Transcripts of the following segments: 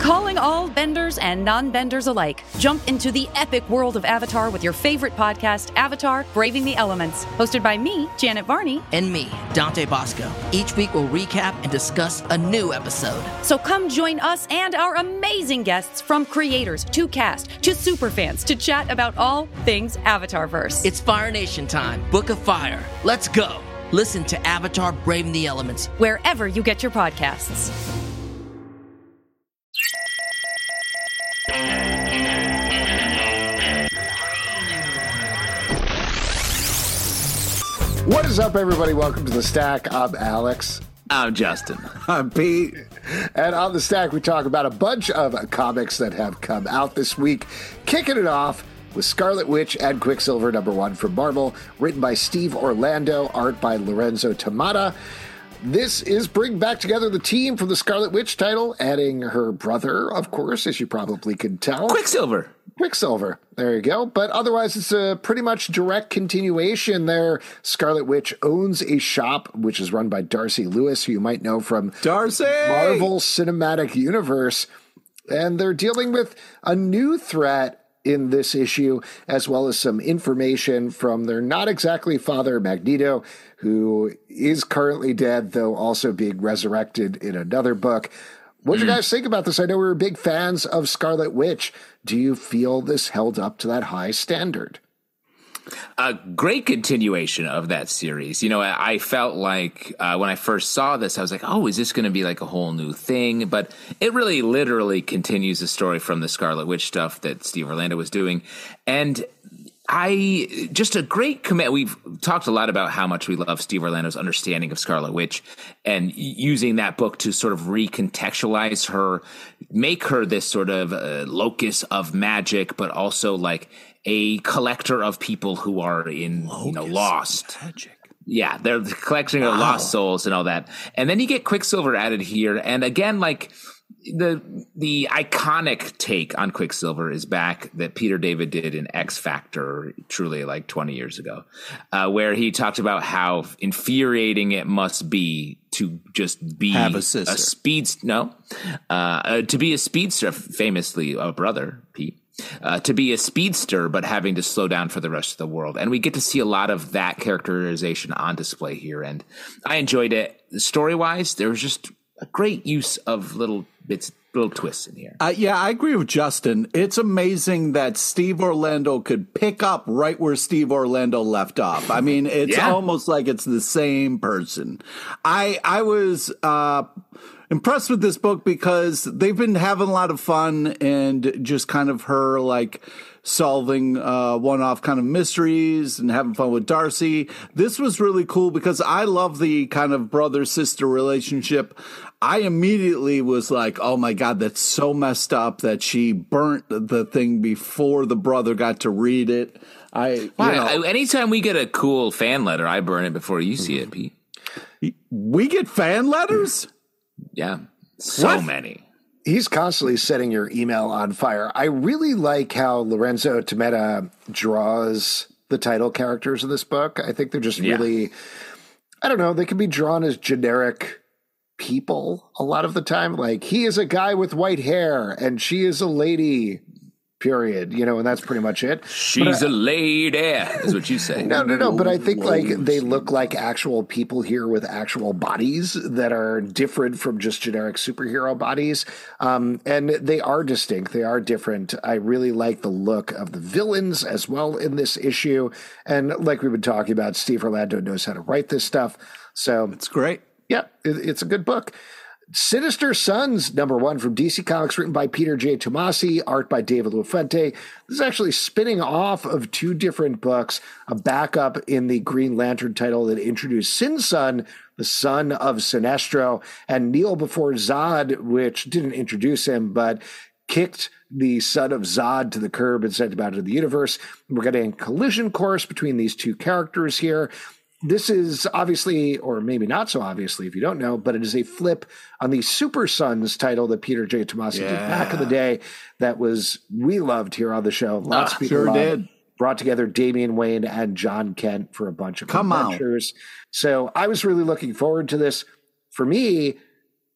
Calling all benders and non-benders alike. Jump into the epic world of Avatar with your favorite podcast, Avatar: Braving the Elements. Hosted by me, Janet Varney. And me, Dante Bosco. Each week we'll recap and discuss a new episode. So come join us and our amazing guests, from creators to cast to superfans, to chat about all things Avatarverse. It's Fire Nation time. Book of Fire. Let's go. Listen to Avatar: Braving the Elements wherever you get your podcasts. What is up, everybody? Welcome to The Stack. I'm Alex. I'm Justin. I'm Pete. And on The Stack, we talk about a bunch of comics that have come out this week. Kicking it off with Scarlet Witch and Quicksilver #1 from Marvel, written by Steve Orlando, art by Lorenzo Tamata. This is bringing back together the team from the Scarlet Witch title, adding her brother, of course, as you probably could tell. Quicksilver. There you go. But otherwise, it's a pretty much direct continuation there. Scarlet Witch owns a shop, which is run by Darcy Lewis, who you might know from Darcy! Marvel Cinematic Universe. And they're dealing with a new threat in this issue, as well as some information from their not exactly father, Magneto, who is currently dead, though also being resurrected in another book. What do you guys think about this? I know we were big fans of Scarlet Witch. Do you feel this held up to that high standard? A great continuation of that series. You know, I felt like when I first saw this, I was like, oh, is this going to be like a whole new thing? But it really literally continues the story from the Scarlet Witch stuff that Steve Orlando was doing. And just a great command. We've talked a lot about how much we love Steve Orlando's understanding of Scarlet Witch and using that book to sort of recontextualize her, make her this sort of locus of magic, but also like a collector of people who are lost. Magic. Yeah, they're the collection of lost souls and all that. And then you get Quicksilver added here. And again, like the iconic take on Quicksilver is back that Peter David did in X Factor, truly like 20 years ago, where he talked about how infuriating it must be to just be have a sister. To be a speedster, famously a brother, Pete. To be a speedster, but having to slow down for the rest of the world. And we get to see a lot of that characterization on display here. And I enjoyed it. Story-wise, there was just a great use of little twists in here. Yeah, I agree with Justin. It's amazing that Steve Orlando could pick up right where Steve Orlando left off. I mean, it's almost like it's the same person. I was impressed with this book because they've been having a lot of fun and just kind of her like solving one-off kind of mysteries and having fun with Darcy. This was really cool because I love the kind of brother-sister relationship. I immediately was like, oh my God, that's so messed up that she burnt the thing before the brother got to read it. Anytime we get a cool fan letter, I burn it before you see it, Pete. We get fan letters? Yeah, so many. He's constantly setting your email on fire. I really like how Lorenzo Tamata draws the title characters of this book. I think they're just really, I don't know, they can be drawn as generic people a lot of the time. Like, he is a guy with white hair and she is a lady, period, and that's pretty much it. She's a lady, is what you say. No, but I think like they look like actual people here with actual bodies that are different from just generic superhero bodies. And they are distinct. They are different. I really like the look of the villains as well in this issue. And like we've been talking about, Steve Orlando knows how to write this stuff. So it's great. Yeah, it's a good book. Sinister Sons #1 from DC Comics, written by Peter J. Tomasi, art by David LaFuente. This is actually spinning off of two different books, a backup in the Green Lantern title that introduced Sin Sun, the son of Sinestro, and Kneel Before Zod, which didn't introduce him, but kicked the son of Zod to the curb and sent him out into the universe. We're getting a collision course between these two characters here. This is obviously, or maybe not so obviously if you don't know, but it is a flip on the Super Sons title that Peter J. Tomasi did back in the day that we loved here on the show. Lots of people did. Brought together Damian Wayne and John Kent for a bunch of adventures. So I was really looking forward to this. For me,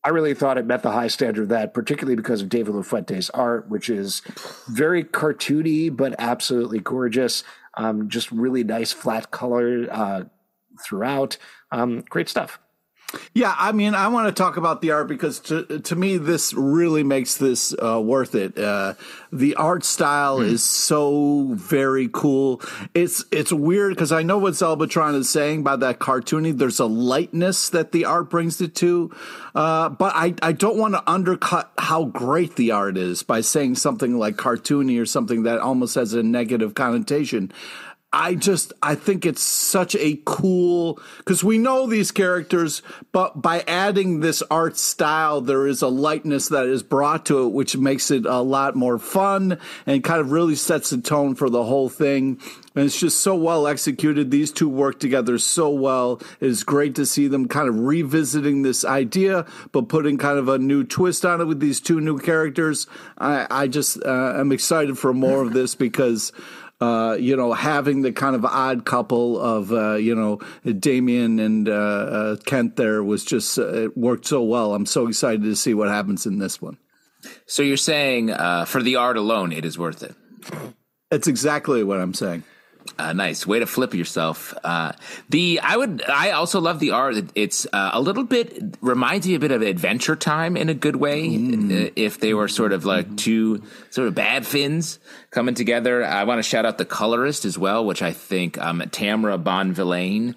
I really thought it met the high standard of that, particularly because of David LaFuente's art, which is very cartoony, but absolutely gorgeous. Just really nice flat color throughout. Great stuff. Yeah, I mean, I want to talk about the art because to me, this really makes this worth it. The art style is so very cool. It's weird because I know what Zelbatron is saying by that cartoony. There's a lightness that the art brings it to, but I don't want to undercut how great the art is by saying something like cartoony or something that almost has a negative connotation. I think it's such a cool, because we know these characters, but by adding this art style, there is a lightness that is brought to it, which makes it a lot more fun and kind of really sets the tone for the whole thing. And it's just so well executed. These two work together so well. It is great to see them kind of revisiting this idea, but putting kind of a new twist on it with these two new characters. I just am excited for more of this because having the kind of odd couple of, Damien and Kent there was just, it worked so well. I'm so excited to see what happens in this one. So you're saying for the art alone, it is worth it? That's exactly what I'm saying. Nice way to flip yourself. I also love the art. It's a little bit reminds me a bit of Adventure Time in a good way. If they were sort of like two sort of bad Finns coming together. I want to shout out the colorist as well, which I think Tamara Bonvillain,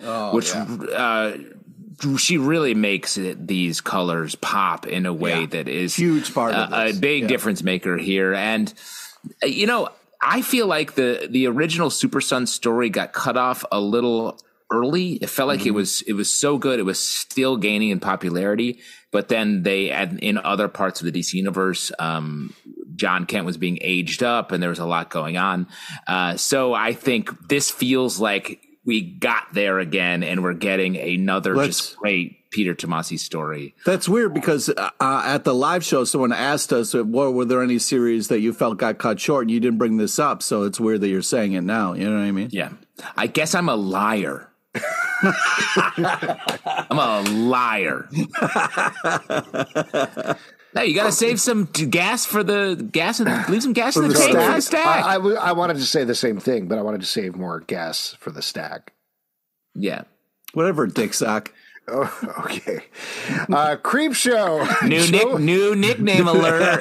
she really makes these colors pop in a way that is huge part of this. A big difference maker here. And I feel like the original Super Son story got cut off a little early. It felt like it was so good. It was still gaining in popularity, but then they in other parts of the DC universe, John Kent was being aged up and there was a lot going on. So I think this feels like we got there again and we're getting another just great Peter Tomasi story. That's weird because at the live show, someone asked us, were there any series that you felt got cut short? And you didn't bring this up. So it's weird that you're saying it now. You know what I mean? Yeah. I guess I'm a liar. I'm a liar. No, you got to save some gas for the gas and leave some gas in the tank for the stack. I wanted to say the same thing, but I wanted to save more gas for the stack. Yeah. Whatever, Dick Sock. Oh, okay. Creep Show. New nickname alert.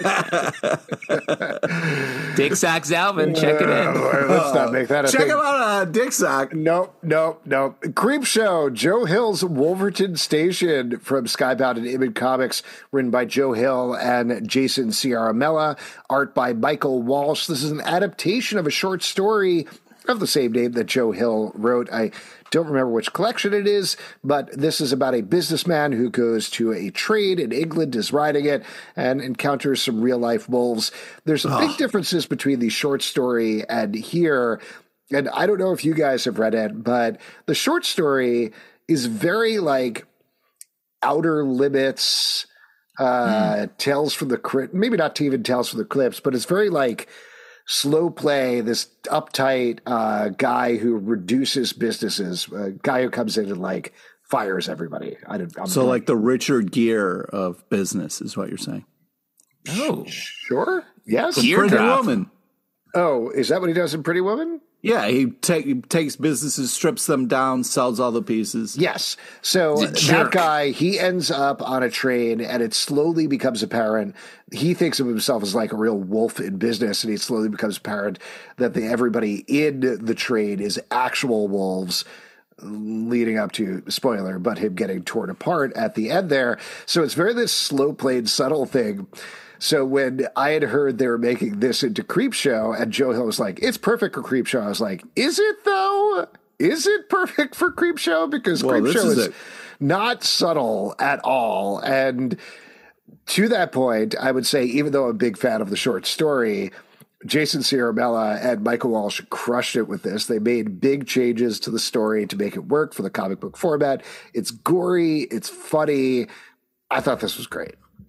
Dick Sock Zalvin, check it in. Let's not make that a check thing. Him out, Dick Sock. Nope. Creep Show. Joe Hill's Wolverton Station from Skybound and Image Comics, written by Joe Hill and Jason Ciaramella, art by Michael Walsh. This is an adaptation of a short story of the same name that Joe Hill wrote. I don't remember which collection it is, but this is about a businessman who goes to a trade in England, is riding it, and encounters some real-life wolves. There's some big differences between the short story and here, and I don't know if you guys have read it, but the short story is very, like, Outer Limits, Tales from the Crypt, maybe not even Tales from the Crypt, but it's very, like, slow play, this uptight guy who reduces businesses, a guy who comes in and like fires everybody. Like the Richard Gere of business is what you're saying. Oh, sure. Yes. Pretty Woman. Oh, is that what he does in Pretty Woman? Yeah, he takes businesses, strips them down, sells all the pieces. Yes. So that guy, he ends up on a train, and it slowly becomes apparent. He thinks of himself as like a real wolf in business, and it slowly becomes apparent that everybody in the train is actual wolves, leading up to, spoiler, but him getting torn apart at the end there. So it's very this slow-played, subtle thing. So when I had heard they were making this into Creep Show, and Joe Hill was like, it's perfect for Creep Show, I was like, is it though? Is it perfect for Creep Show? Because Creep Show is not subtle at all. And to that point, I would say, even though I'm a big fan of the short story, Jason Ciaramella and Michael Walsh crushed it with this. They made big changes to the story to make it work for the comic book format. It's gory. It's funny. I thought this was great.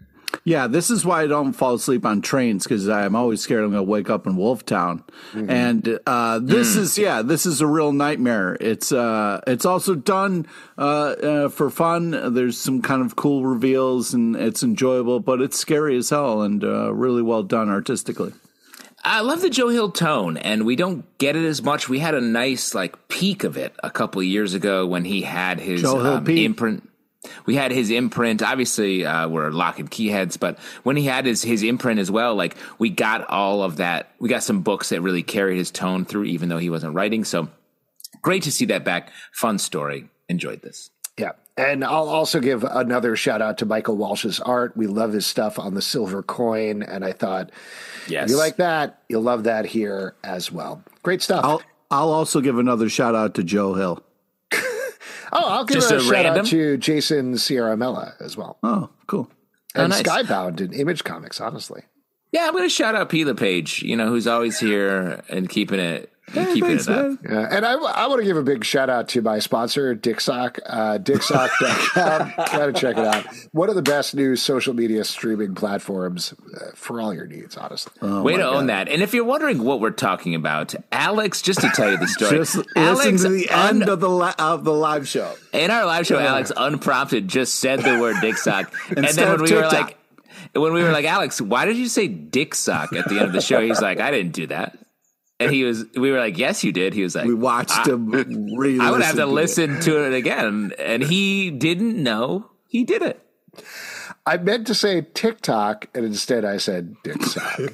Yeah, this is why I don't fall asleep on trains, because I'm always scared I'm going to wake up in Wolftown. Mm-hmm. And this is a real nightmare. It's also done for fun. There's some kind of cool reveals, and it's enjoyable, but it's scary as hell and really well done artistically. I love the Joe Hill tone, and we don't get it as much. We had a nice peak of it a couple of years ago when he had his imprint. We had his imprint. Obviously, we're Lock and Key heads, but when he had his imprint as well, we got all of that. We got some books that really carried his tone through, even though he wasn't writing. So great to see that back. Fun story. Enjoyed this. Yeah. And I'll also give another shout out to Michael Walsh's art. We love his stuff on the Silver Coin. And I thought, if you like that, you'll love that here as well. Great stuff. I'll also give another shout out to Joe Hill. I'll give a shout out to Jason Sierra Mella as well. Oh, cool. And nice. Skybound in Image Comics, honestly. Yeah, I'm going to shout out P. LePage, who's always here and keeping it it up. Yeah, and I want to give a big shout out to my sponsor, Dicksock, dicksock.com. Gotta check it out. One of the best new social media streaming platforms for all your needs, honestly. Way to own that. And if you're wondering what we're talking about, Alex, just to tell you the story. Just listen to the end of the live show. In our live show, Alex, unprompted, just said the word Dicksock. And then when we were like, Alex, why did you say Dicksock at the end of the show? He's like, I didn't do that. And we were like, yes, you did. He was like, we watched him. I would have to listen to it again. And he didn't know he did it. I meant to say TikTok, and instead I said Dicksock.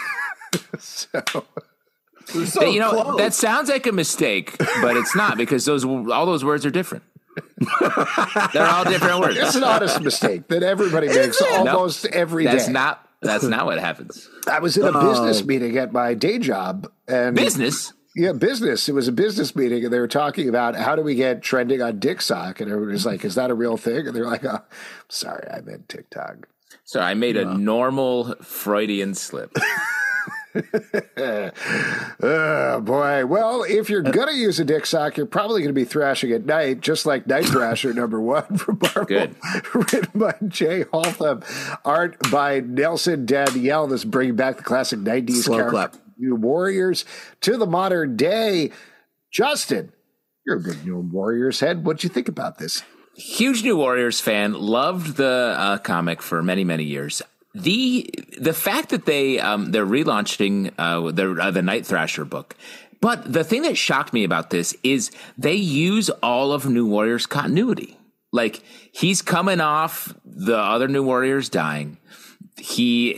So that sounds like a mistake, but it's not, because all those words are different. They're all different words. It's an honest mistake that everybody makes almost every day. That's not what happens. I was in a business meeting at my day job. And business? Yeah, business. It was a business meeting, and they were talking about how do we get trending on Dicksock, and everybody was like, is that a real thing? And they're like, oh, sorry, I meant TikTok. Sorry, I made a normal Freudian slip. Oh, boy. Well, if you're going to use a Dicksock, you're probably going to be thrashing at night, just like Night Thrasher #1 from Marvel. Good. Written by Jay Haltham. Art by Nelson Danielle. This is bringing back the classic 90s Slow clap. New Warriors to the modern day. Justin, you're a big New Warriors head. What'd you think about this? Huge New Warriors fan. Loved the comic for many, many years. The fact that they're relaunching the Night Thrasher book, but the thing that shocked me about this is they use all of New Warriors continuity. Like, he's coming off the other New Warriors dying. He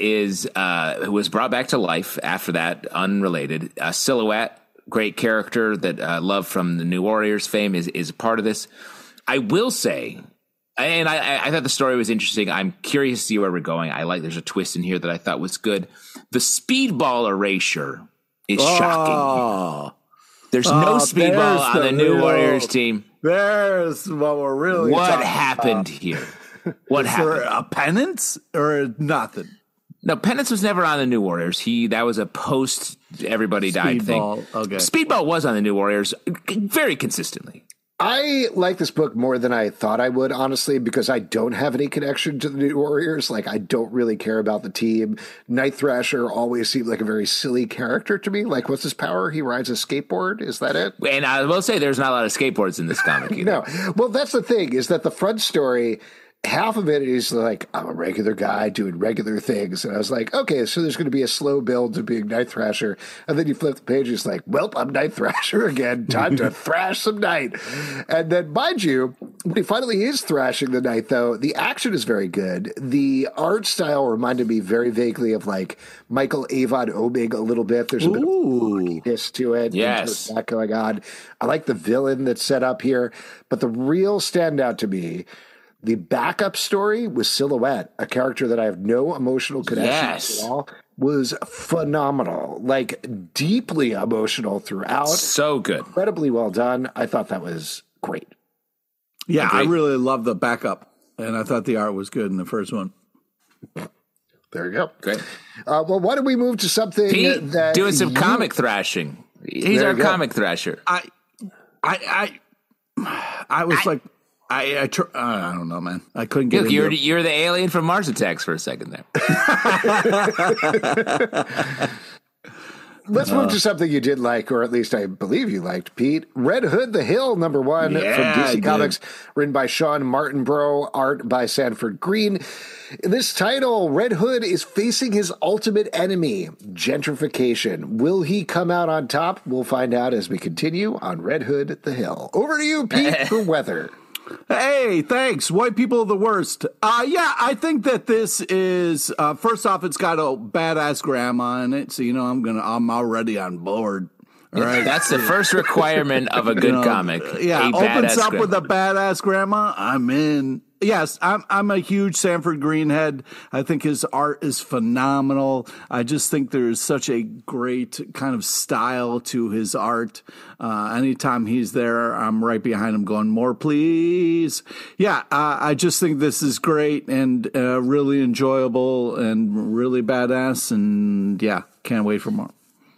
was brought back to life after that, unrelated. Silhouette, great character that love from the New Warriors fame is a part of this. I will say. And I thought the story was interesting. I'm curious to see where we're going. There's a twist in here that I thought was good. The speedball erasure is shocking. There's no speedball on the New Warriors team. There's what we're really What happened here? What happened? For a penance or nothing? No, penance was never on the New Warriors. That was a post everybody died thing. Okay. Speedball was on the New Warriors very consistently. I like this book more than I thought I would, honestly, because I don't have any connection to the New Warriors. Like, I don't really care about the team. Night Thrasher always seemed like a very silly character to me. Like, what's his power? He rides a skateboard? Is that it? And I will say there's not a lot of skateboards in this comic either. No. Well, that's the thing, is that the front story, half of it is like, I'm a regular guy doing regular things. And I was like, okay, so there's going to be a slow build to being Night Thrasher. And then you flip the page, it's like, well, I'm Night Thrasher again. Time to thrash some night. And then, mind you, when he finally is thrashing the night, though, the action is very good. The art style reminded me very vaguely of like Michael Avon Oeming a little bit. There's a bit of quirkiness to it. Yes. That going on. I like the villain that's set up here. But the real standout to me, the backup story with Silhouette, a character that I have no emotional connection to at all, was phenomenal. Like, deeply emotional throughout. So good. Incredibly well done. I thought that was great. Yeah, I really love the backup, and I thought the art was good in the first one. There you go. Great. Well, why don't we move to something Pete, that doing some comic thrashing. He's our comic thrasher. I was like, I don't know, man. I couldn't get Look, into you're the alien from Mars Attacks for a second there. Let's move to something you did like, or at least I believe you liked, Pete. Red Hood the Hill, number 1 from DC Comics, written by Sean Martinborough, art by Sanford Green. In this title, Red Hood is facing his ultimate enemy, gentrification. Will he come out on top? We'll find out as we continue on Red Hood the Hill. Over to you, Pete, for weather. Hey, thanks. White people are the worst. I think that this is, first off, it's got a badass grandma in it. So, I'm already on board. All right. That's the first requirement of a good comic. Yeah. Opens up grandma with a badass grandma. I'm in. Yes, I'm a huge Sanford Green head. I think his art is phenomenal. I just think there's such a great kind of style to his art. Anytime he's there, I'm right behind him going, more, please. Yeah, I just think this is great and really enjoyable and really badass. And yeah, can't wait for more.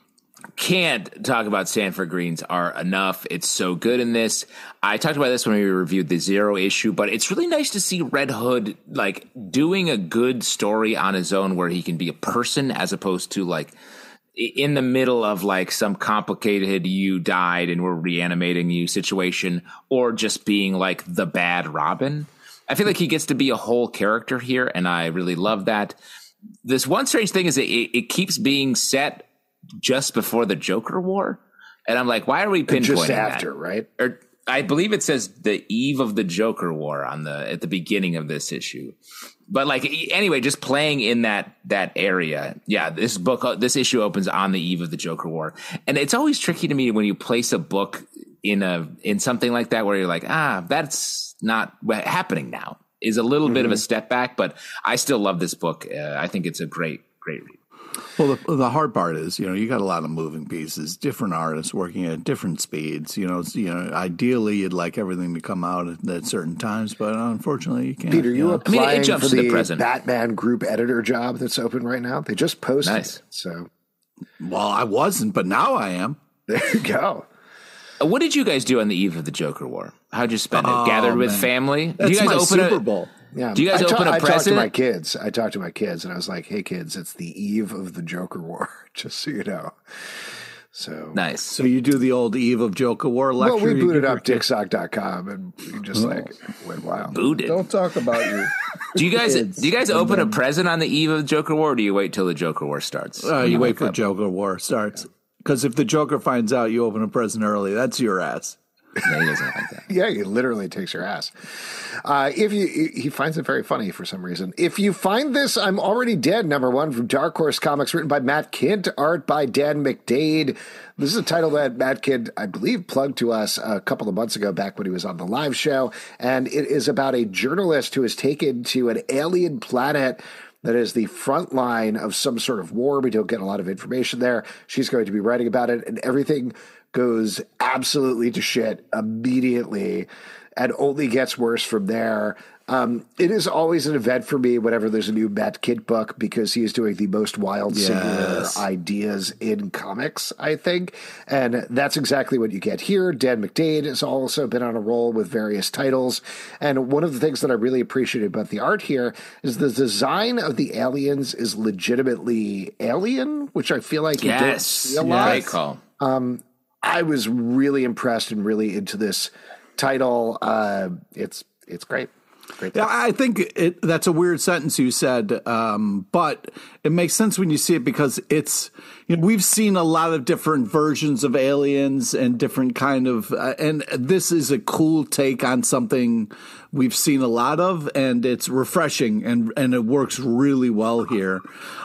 Can't talk about Sanford Green's art enough. It's so good in this. I talked about this when we reviewed the Zero issue, but it's really nice to see Red Hood like doing a good story on his own where he can be a person as opposed to like in the middle of like some complicated you died and we're reanimating you situation, or just being like the bad Robin. I feel like he gets to be a whole character here, and I really love that. This one strange thing is that it keeps being set just before the Joker War, and I'm like, why are we pinpointing just after that? Right? Or I believe it says the eve of the Joker War at the beginning of this issue. But like anyway, just playing in that area. Yeah, this issue opens on the eve of the Joker War, and it's always tricky to me when you place a book in something like that where you're like, that's not happening now. Is a little bit of a step back, but I still love this book. I think it's a great read. Well, the hard part is, you got a lot of moving pieces, different artists working at different speeds. Ideally, you'd like everything to come out at certain times, but unfortunately, you can't. Peter, you applying it jumps for to the present. Batman group editor job that's open right now? They just posted it, so. Well, I wasn't, but now I am. There you go. What did you guys do on the eve of the Joker War? How'd you spend it? Gathered with family? That's do you guys my open Super Bowl. Yeah. Do you guys open a present? I talked to my kids, and I was like, "Hey, kids, it's the eve of the Joker War, just so you know." So nice. So you do the old eve of Joker War lecture. Well, we booted up dicksock.com, and we just went wild. Booted. Don't talk about you. Do you guys open a present on the eve of the Joker War, or do you wait till the Joker War starts? You wait for Joker War starts. Because if the Joker finds out you open a present early, that's your ass. No, he doesn't like that. Yeah, he literally takes your ass. He finds it very funny for some reason. If you find this, I'm Already Dead, number 1 from Dark Horse Comics, written by Matt Kindt, art by Dan McDade. This is a title that Matt Kindt, I believe, plugged to us a couple of months ago back when he was on the live show. And it is about a journalist who is taken to an alien planet that is the front line of some sort of war. We don't get a lot of information there. She's going to be writing about it, and everything goes absolutely to shit immediately and only gets worse from there. It is always an event for me whenever there's a new Matt Kindt book, because he is doing the most wild singular ideas in comics, I think. And that's exactly what you get here. Dan McDade has also been on a roll with various titles. And one of the things that I really appreciate about the art here is the design of the aliens is legitimately alien, which I feel like you don't see a lot. Great call. I was really impressed and really into this title. It's great. Yeah, I think that's a weird sentence you said, but it makes sense when you see it, because it's, we've seen a lot of different versions of aliens and different kind of, and this is a cool take on something we've seen a lot of, and it's refreshing and it works really well here.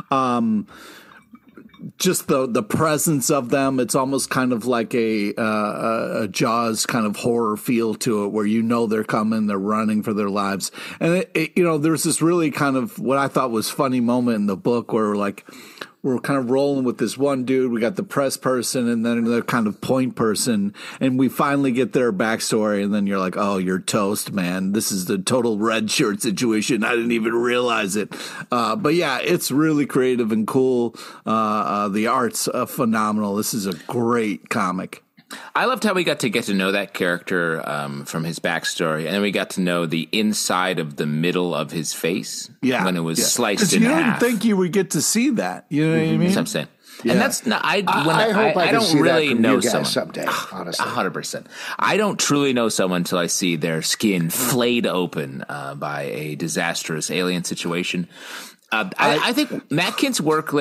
Just the presence of them, it's almost kind of like a Jaws kind of horror feel to it, where they're coming, they're running for their lives. And there's this really kind of what I thought was funny moment in the book where we're kind of rolling with this one dude. We got the press person and then another kind of point person, and we finally get their backstory. And then you're like, oh, you're toast, man. This is the total red shirt situation. I didn't even realize it. But yeah, it's really creative and cool. The art's phenomenal. This is a great comic. I loved how we got to know that character from his backstory, and then we got to know the inside of the middle of his face when it was sliced in half. You didn't think you would get to see that. You know what I mean? That's what I'm saying. Yeah. And that's not. I hope I don't really know someone someday. Honestly, 100%. I don't truly know someone until I see their skin flayed open by a disastrous alien situation. I think Matt Kint's work.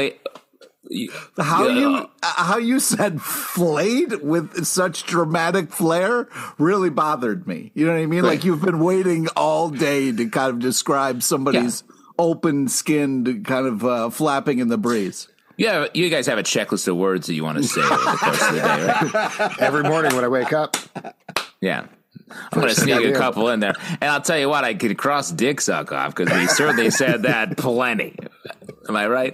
How you said flayed with such dramatic flair really bothered me. You know what I mean? Right. Like you've been waiting all day to kind of describe somebody's open skin kind of flapping in the breeze. Yeah, you guys have a checklist of words that you want to say over the course of the day, right? Every morning when I wake up. Yeah. I'm going to sneak a couple in there. And I'll tell you what, I could cross dick suck off because we certainly said that plenty. Am I right?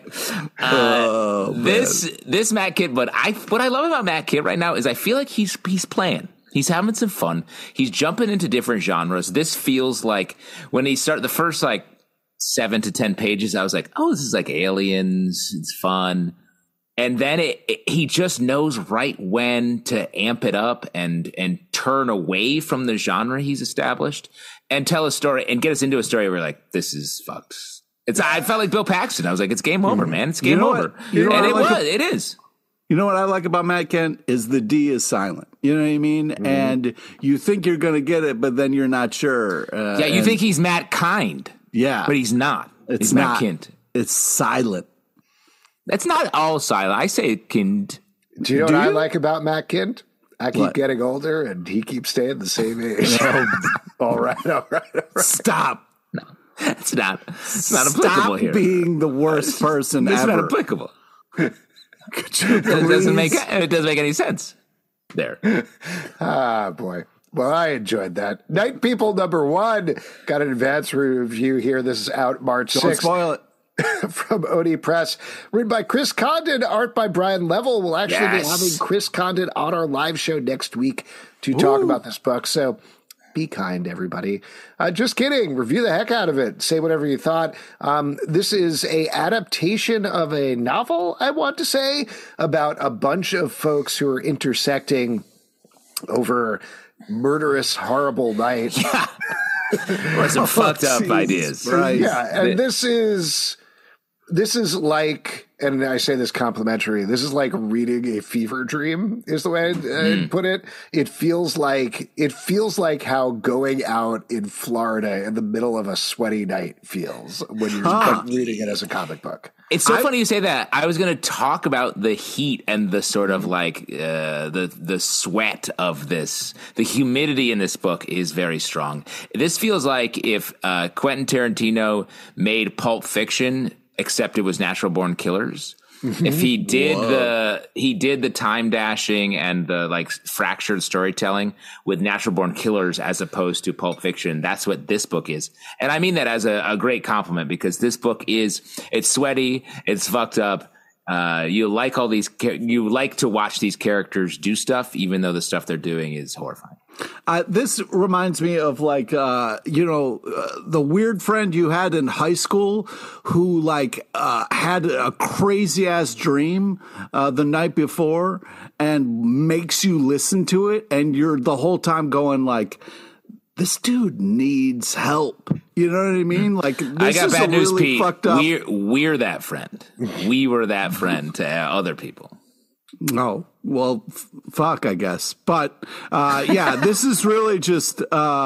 This Matt Kint, but what I love about Matt Kint right now is I feel like he's playing. He's having some fun. He's jumping into different genres. This feels like when he started the first 7 to 10 pages, I was like, oh, this is like Aliens. It's fun. And then he just knows right when to amp it up and turn away from the genre he's established and tell a story and get us into a story where like, this is fucked. I felt like Bill Paxton. I was like, it's game over, man. It's game over. It is. You know what I like about Matt Kint is the D is silent. You know what I mean? Mm-hmm. And you think you're going to get it, but then you're not sure. You think he's Matt Kind. Yeah. But he's not. He's not Matt Kint. It's silent. That's not all silent. I say Kind. Do you know what I like about Matt Kint? I keep getting older and he keeps staying the same age. All right. Stop. No, it's not applicable here. Stop being the worst person ever. It's not applicable. It doesn't make any sense there. Ah, boy. Well, I enjoyed that. Night People #1 got an advance review here. This is out March 6th. Don't spoil it. From Oni Press, written by Chris Condon, art by Brian Level. We'll actually be having Chris Condon on our live show next week to talk about this book. So be kind, everybody. Just kidding. Review the heck out of it. Say whatever you thought. This is a adaptation of a novel, I want to say, about a bunch of folks who are intersecting over murderous, horrible night. Yeah. Or some fucked up ideas. Right. Yeah. And this is like, and I say this complimentary, this is like reading a fever dream is the way I'd put it. It feels like how going out in Florida in the middle of a sweaty night feels when you're reading it as a comic book. It's so funny you say that. I was going to talk about the heat and the sort of like the sweat of this. The humidity in this book is very strong. This feels like if Quentin Tarantino made Pulp Fiction, except it was Natural Born Killers. If he did the time dashing and the like fractured storytelling with Natural Born Killers as opposed to Pulp Fiction, that's what this book is. And I mean that as a great compliment because this book it's sweaty, it's fucked up. You like to watch these characters do stuff, even though the stuff they're doing is horrifying. This reminds me of like, the weird friend you had in high school who had a crazy ass dream the night before and makes you listen to it. And you're the whole time going like, this dude needs help. You know what I mean? Like, this I got is bad news, really Pete. fucked up. We're that friend. We were that friend to other people. Oh, well, fuck, I guess. But, this is really just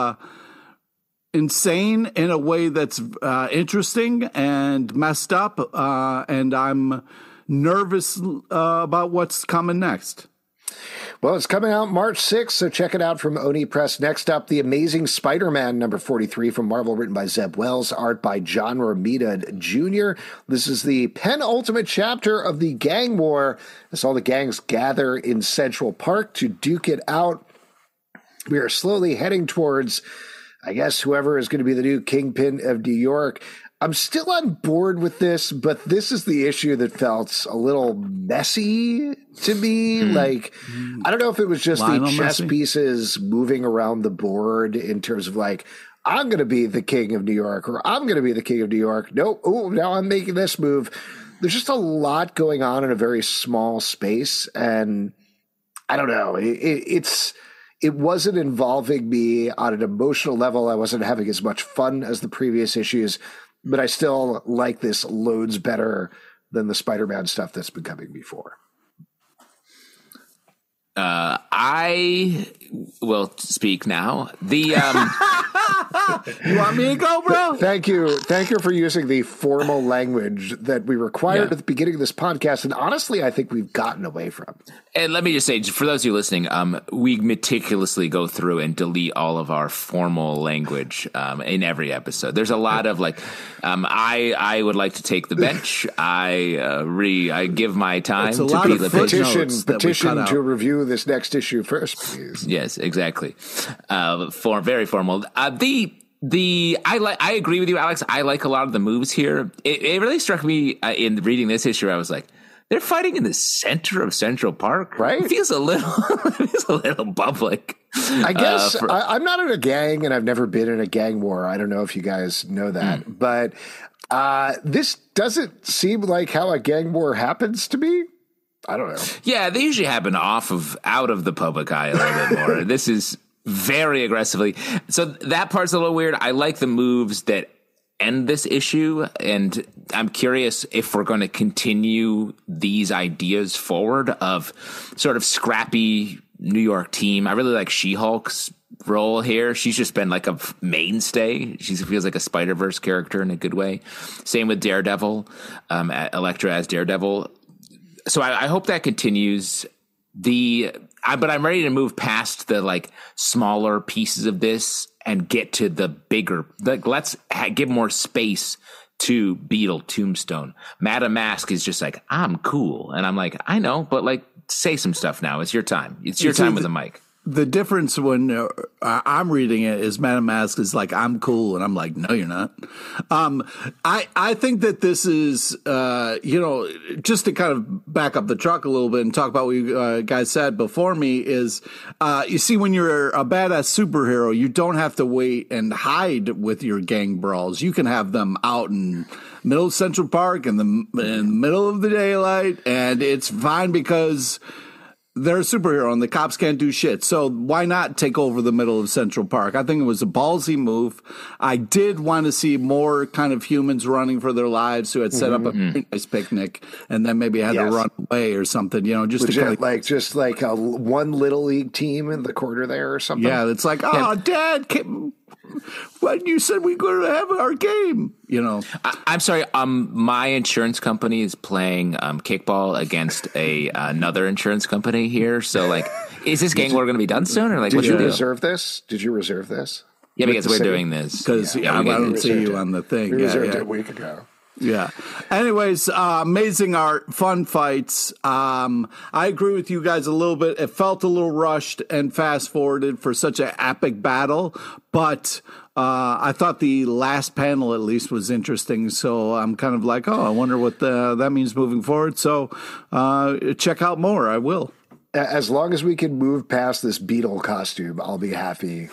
insane in a way that's interesting and messed up. And I'm nervous about what's coming next. Well, it's coming out March 6th, so check it out from Oni Press. Next up, The Amazing Spider-Man #43 from Marvel, written by Zeb Wells, art by John Romita Jr. This is the penultimate chapter of the gang war as all the gangs gather in Central Park to duke it out. We are slowly heading towards, I guess, whoever is going to be the new kingpin of New York. I'm still on board with this, but this is the issue that felt a little messy to me. Like, I don't know if it was just the chess pieces moving around the board in terms of like, I'm going to be the king of New York or I'm going to be the king of New York. Nope. Oh, now I'm making this move. There's just a lot going on in a very small space. And I don't know. It wasn't involving me on an emotional level. I wasn't having as much fun as the previous issues, but I still like this loads better than the Spider-Man stuff that's been coming before. I will speak now. You want me to go, bro? Thank you for using the formal language that we required at the beginning of this podcast, and honestly, I think we've gotten away from. And let me just say, for those of you listening, we meticulously go through and delete all of our formal language in every episode. There's a lot of I would like to take the bench. I give my time to be the petition to review this next issue first, please. Yes, exactly. Very formal. I agree with you, Alex. I like a lot of the moves here. It really struck me in reading this issue. I was like, they're fighting in the center of Central Park, right? It feels a little public. I guess I'm not in a gang, and I've never been in a gang war. I don't know if you guys know that, but this doesn't seem like how a gang war happens to me. I don't know. Yeah, they usually happen out of the public eye a little bit more. This is very aggressively. So that part's a little weird. I like the moves that end this issue, and I'm curious if we're going to continue these ideas forward of sort of scrappy New York team. I really like She-Hulk's role here. She's just been like a mainstay. She feels like a Spider-Verse character in a good way. Same with Daredevil, Elektra as Daredevil. So I hope that continues. But I'm ready to move past the smaller pieces of this and get to the bigger. Let's give more space to Beetle, Tombstone. Madam Mask is just like, I'm cool, and I'm like, I know, but say some stuff now. It's your time. It's your time with the mic. The difference when I'm reading it is Madam Mask is like, I'm cool. And I'm like, no, you're not. I think that this is, just to kind of back up the truck a little bit and talk about what you guys said before me is, you see, when you're a badass superhero, you don't have to wait and hide with your gang brawls. You can have them out in middle of Central Park in the middle of the daylight, and it's fine because they're a superhero and the cops can't do shit. So why not take over the middle of Central Park? I think it was a ballsy move. I did want to see more kind of humans running for their lives who had set up a very nice picnic and then maybe had to run away or something, just legit, to a one little league team in the corner there or something. Yeah, it's like, Dad, when you said we were going to have our game, I'm sorry. My insurance company is playing kickball against another insurance company here. So, is this gang war going to be done soon, or did you reserve this? Did you reserve this? Yeah, because we're doing this. Because I don't see you on the thing. We reserved it a week ago. Yeah. Anyways, amazing art, fun fights. I agree with you guys a little bit. It felt a little rushed and fast forwarded for such an epic battle, but I thought the last panel at least was interesting. So I'm kind of like, I wonder what that means moving forward. So check out more. I will. As long as we can move past this Beetle costume, I'll be happy.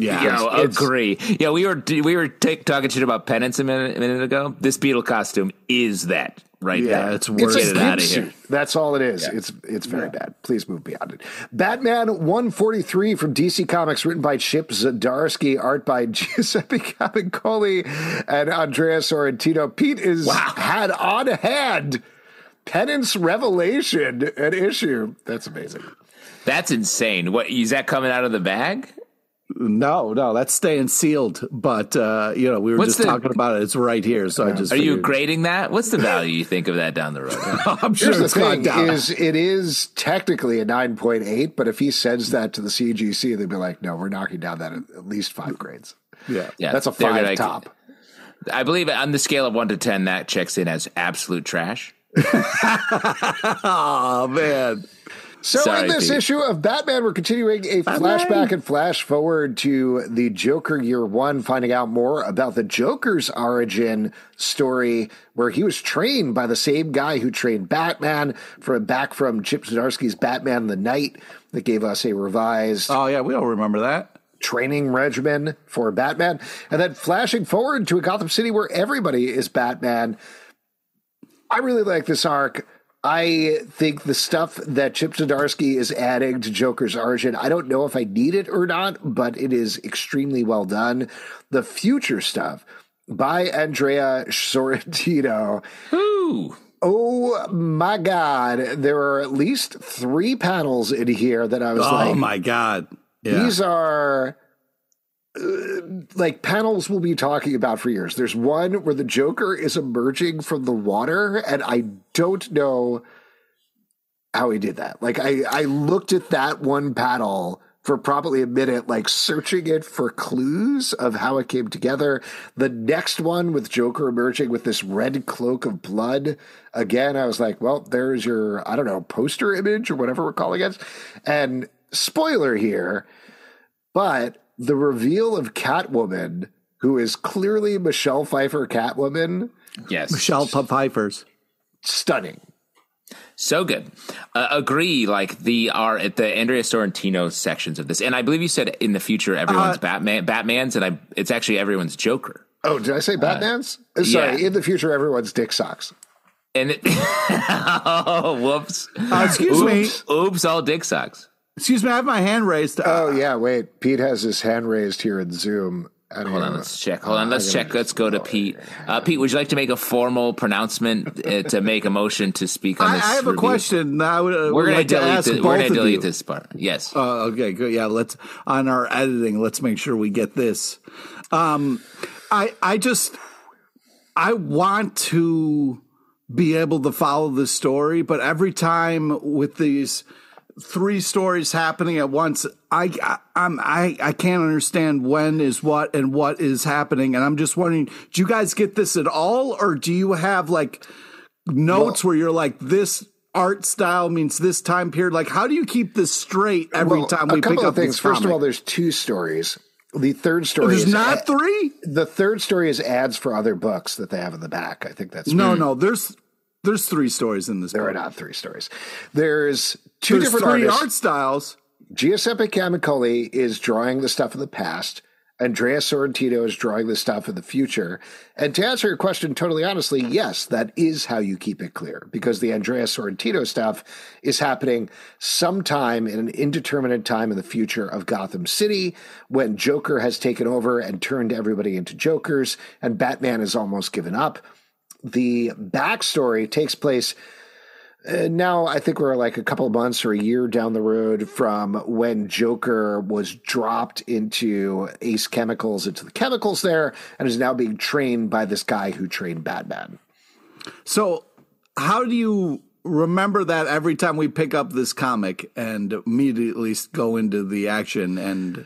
Agree. Yeah, we were talking shit about Penance a minute ago. This Beetle costume is that right there. It's worse. Get it out of here. That's all it is. Yeah. It's very bad. Please move beyond it. Batman 143 from DC Comics, written by Chip Zdarsky, art by Giuseppe Caponcoli and Andrea Sorrentino. Pete had on hand Penance Revelation, an issue. That's amazing. That's insane. What, is that coming out of the bag? No, that's staying sealed. But we were talking about it. It's right here. So I just are you grading that? What's the value you think of that down the road? I'm sure the thing it is technically a 9.8, but if he sends that to the CGC, they'd be like, no, we're knocking down that at least 5 grades. Yeah, that's a 5 top. I believe on the scale of 1 to 10, that checks in as absolute trash. Oh man. So in this issue of Batman, we're continuing a flashback and flash forward to the Joker year 1, finding out more about the Joker's origin story, where he was trained by the same guy who trained Batman back from Chip Zdarsky's Batman the Knight that gave us a revised we all remember that training regimen for Batman. And then flashing forward to a Gotham City where everybody is Batman. I really like this arc. I think the stuff that Chip Zdarsky is adding to Joker's origin, I don't know if I need it or not, but it is extremely well done. The future stuff by Andrea Sorrentino. Ooh. Oh my God. There are at least 3 panels in here that I was like, oh my God. Yeah. These are like panels we'll be talking about for years. There's one where the Joker is emerging from the water, and I don't know how he did that. Like I looked at that one panel for probably a minute, like searching it for clues of how it came together. The next one with Joker emerging with this red cloak of blood. Again, I was like, well, there's your, I don't know, poster image or whatever we're calling it. And spoiler here, but the reveal of Catwoman, who is clearly Michelle Pfeiffer Catwoman. Yes. Michelle Pfeiffer's. Stunning. So good. Agree. Like the Andrea Sorrentino sections of this, and I believe you said in the future everyone's Batman's, and it's actually everyone's Joker. Oh, did I say Batman's? Sorry, yeah. In the future everyone's Dick Socks. And oh, whoops! Excuse me. Oops! All Dick Socks. Excuse me. I have my hand raised. Oh yeah, wait. Pete has his hand raised here in Zoom. Hold on, let's check. Let's check. Let's go to Pete. Pete, would you like to make a formal pronouncement to make a motion to speak on this? I have review? A question. We're going to delete this part. Yes. Okay, good. Yeah, let's on our editing. Let's make sure we get this. I want to be able to follow the story, but every time with these 3 stories happening at once, I can't understand when is what and what is happening, and I'm just wondering, do you guys get this at all, or do you have like notes where you're like, this art style means this time period? Like, how do you keep this straight every time we pick up things? First of all, there's 2 stories. The third story is not 3. The third story is ads for other books that they have in the back. I think that's no. There's 3 stories in this. There book. are not 3 stories. There's 2 different 3 artists. art styles. Giuseppe Camicoli is drawing the stuff of the past. Andrea Sorrentino is drawing the stuff of the future. And to answer your question totally honestly, yes, that is how you keep it clear, because the Andrea Sorrentino stuff is happening sometime in an indeterminate time in the future of Gotham City, when Joker has taken over and turned everybody into Jokers, and Batman is almost given up. The backstory takes place now. I think we're like a couple of months or a year down the road from when Joker was dropped into Ace Chemicals, into the chemicals there, and is now being trained by this guy who trained Batman. So how do you remember that every time we pick up this comic and immediately go into the action? And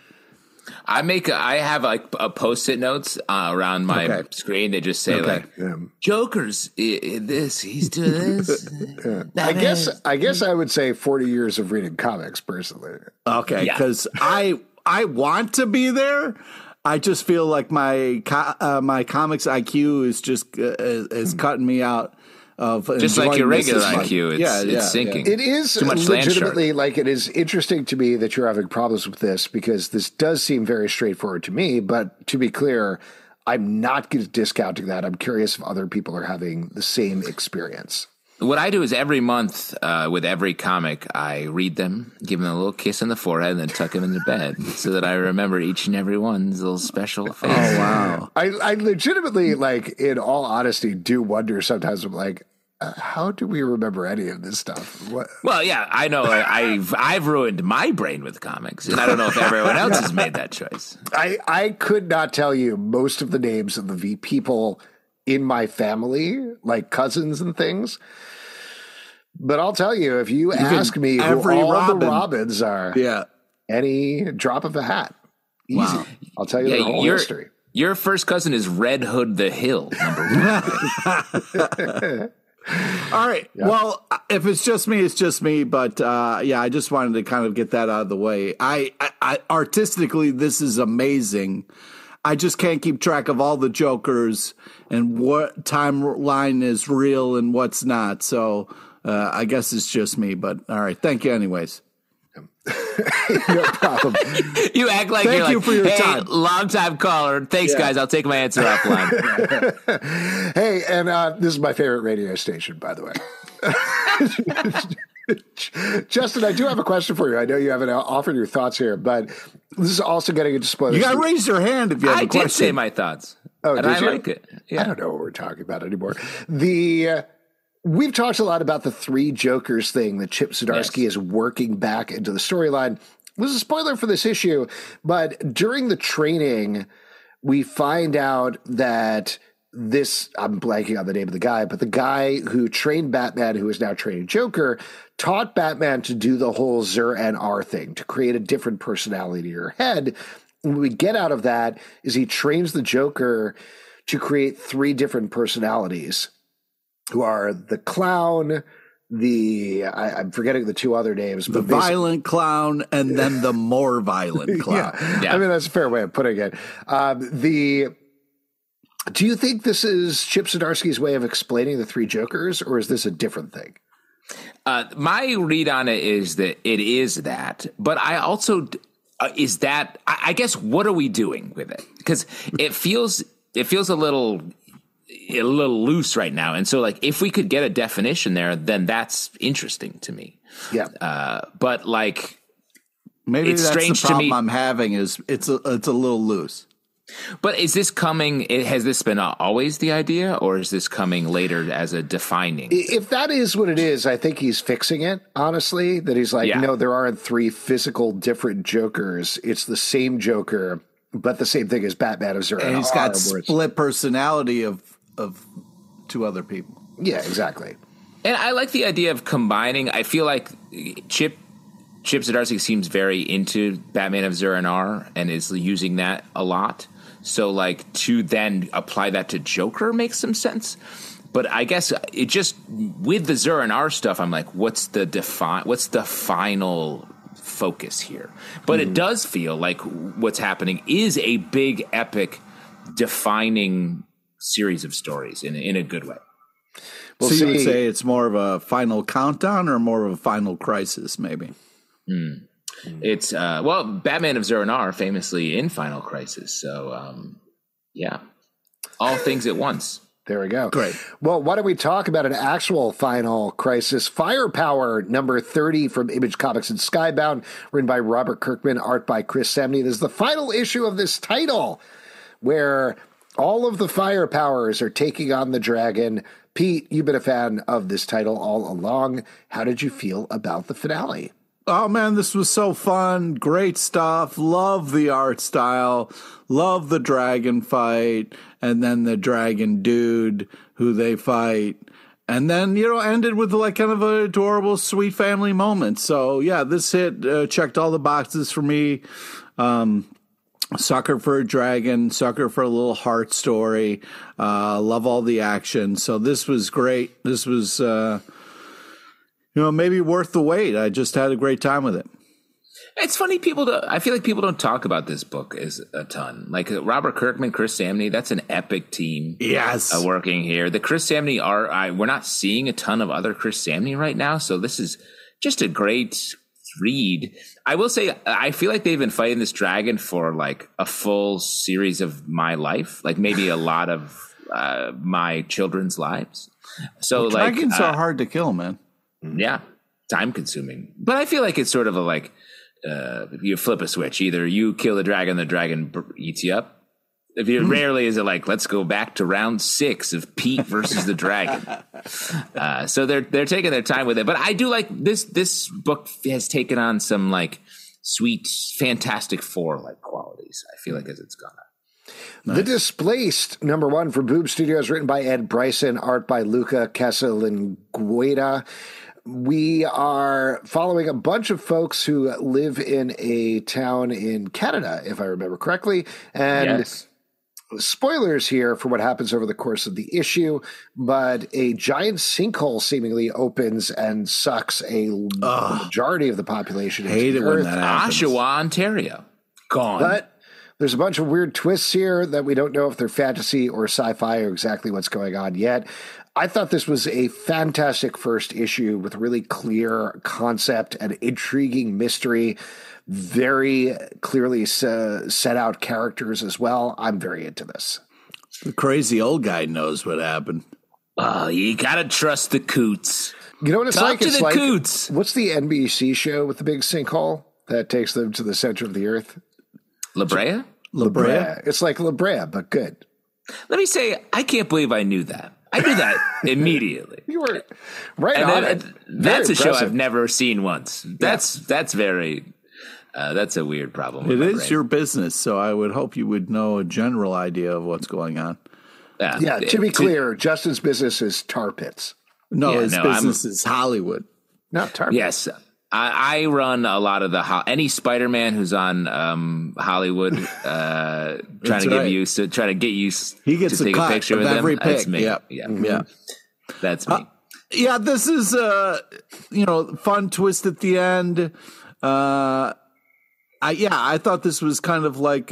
I have like a post-it notes around my screen that just say Joker's this, he's doing this. I guess I would say 40 years of reading comics personally. Okay, because I want to be there. I just feel like my comics IQ is just is cutting me out. Just like your regular IQ, it's sinking. It is too much legitimately like, it is interesting to me that you're having problems with this, because this does seem very straightforward to me. But to be clear, I'm not discounting that. I'm curious if other people are having the same experience. What I do is every month with every comic, I read them, give them a little kiss on the forehead, and then tuck them into bed so that I remember each and every one's little special face. Oh, wow. I legitimately, like, in all honesty, do wonder sometimes. I'm like, how do we remember any of this stuff? What? Well, yeah, I know. I've ruined my brain with comics, and I don't know if everyone else has made that choice. I could not tell you most of the names of the people in my family, like cousins and things. But I'll tell you, if you ask me who all the Robins are, any drop of a hat, easy. Wow. I'll tell you the whole history. Your first cousin is Red Hood the Hill, #1. All right. Yeah. Well, if it's just me, it's just me. But I just wanted to kind of get that out of the way. I artistically, this is amazing. I just can't keep track of all the Jokers and what timeline is real and what's not. So I guess it's just me. But all right. Thank you anyways. No problem. You act like Thank you for your time. Long time caller. Thanks, guys. I'll take my answer offline. Hey, And this is my favorite radio station, by the way. Justin, I do have a question for you. I know you haven't offered your thoughts here, but this is also getting into spoilers. You got to raise your hand if you have a question. I did say my thoughts. Oh, and did I you? like it. Yeah. I don't know what we're talking about anymore. We've talked a lot about the three Jokers thing that Chip Zdarsky is working back into the storyline. This is a spoiler for this issue, but during the training, we find out that I'm blanking on the name of the guy, but the guy who trained Batman, who is now training Joker, taught Batman to do the whole Zur-En-Arrh thing, to create a different personality in your head. And what we get out of that is he trains the Joker to create three different personalities, who are the clown, I'm forgetting the two other names. The violent clown and then the more violent clown. Yeah. I mean, that's a fair way of putting it. Do you think this is Chip Zdarsky's way of explaining the three Jokers, or is this a different thing? My read on it is that it is that, but I also is that I guess what are we doing with it? Because it feels a little loose right now, and so like if we could get a definition there, then that's interesting to me. Yeah, but like maybe it's that's strange the problem to me. I'm having is it's a little loose. But is this coming? Has this been always the idea, or is this coming later as a defining? If that is what it is, I think he's fixing it. Honestly, that he's like, no, there aren't three physical different Jokers. It's the same Joker, but the same thing as Batman of Zur-En-Arrh. And he's got split personality of two other people. Yeah, exactly. And I like the idea of combining. I feel like Chip Zdarsky seems very into Batman of Zur-En-Arrh and is using that a lot. So, like, to then apply that to Joker makes some sense. But I guess it just, with the Zur-En-Arrh stuff, I'm like, what's the final focus here? But it does feel like what's happening is a big, epic, defining series of stories in a good way. So you would say it's more of a final countdown or more of a final crisis, maybe? It's Batman of Zur-En-Arrh famously in Final Crisis. So, yeah, all things at once. There we go. Great. Well, why don't we talk about an actual Final Crisis? Firepower number 30 from Image Comics and Skybound, written by Robert Kirkman, art by Chris Samnee. This is the final issue of this title, where all of the Firepowers are taking on the dragon. Pete, you've been a fan of this title all along. How did you feel about the finale? Oh, man, this was so fun. Great stuff. Love the art style. Love the dragon fight. And then the dragon dude who they fight. And then, ended with like kind of an adorable, sweet family moment. So, yeah, this hit checked all the boxes for me. Sucker for a dragon, sucker for a little heart story. Love all the action. So this was great. This was... maybe worth the wait. I just had a great time with it. It's funny, I feel like people don't talk about this book as a ton. Like Robert Kirkman, Chris Samnee, that's an epic team. Yes. Working here. The Chris Samnee we're not seeing a ton of other Chris Samnee right now, so this is just a great read. I will say, I feel like they've been fighting this dragon for like a full series of my life, like maybe a lot of my children's lives. So dragons are hard to kill, man. Yeah, time consuming. But I feel like it's sort of a like you flip a switch. Either you kill the dragon eats you up. If you rarely is it like, let's go back to round 6 of Pete versus the dragon. So they're taking their time with it. But I do like this book has taken on some like sweet Fantastic Four like qualities, I feel like, as it's gone on. Nice. The Displaced, number 1 from Boom Studios, written by Ed Bryson, art by Luca Casalingueta. We are following a bunch of folks who live in a town in Canada, if I remember correctly. And spoilers here for what happens over the course of the issue, but a giant sinkhole seemingly opens and sucks a majority of the population into the earth. Oshawa, Ontario. Gone. But there's a bunch of weird twists here that we don't know if they're fantasy or sci-fi or exactly what's going on yet. I thought this was a fantastic first issue with really clear concept and intriguing mystery, very clearly set out characters as well. I'm very into this. The crazy old guy knows what happened. Oh, you gotta trust the coots. You know what it's Talk like? to It's the like, coots. what's the NBC show with the big sinkhole that takes them to the center of the earth? La Brea? La Brea? It's like La Brea, but good. Let me say, I can't believe I knew that. I knew that immediately. You were right And on then, it. that's Very a show impressive. I've never seen once. That's very. That's a weird problem. It with my is brain. your business, so I would hope you would know a general idea of what's going on. Yeah, to be clear, Justin's business is tar pits. No, Yeah, his no, business is Hollywood. Not tar pits. Yes, I run a lot of any Spider-Man who's on Hollywood, trying to get right. used to try to get used. He gets to a take cut a picture of with every them. That's pic. me. Yep. Yeah, Yeah. that's me. Yeah, this is fun twist at the end. I thought this was kind of like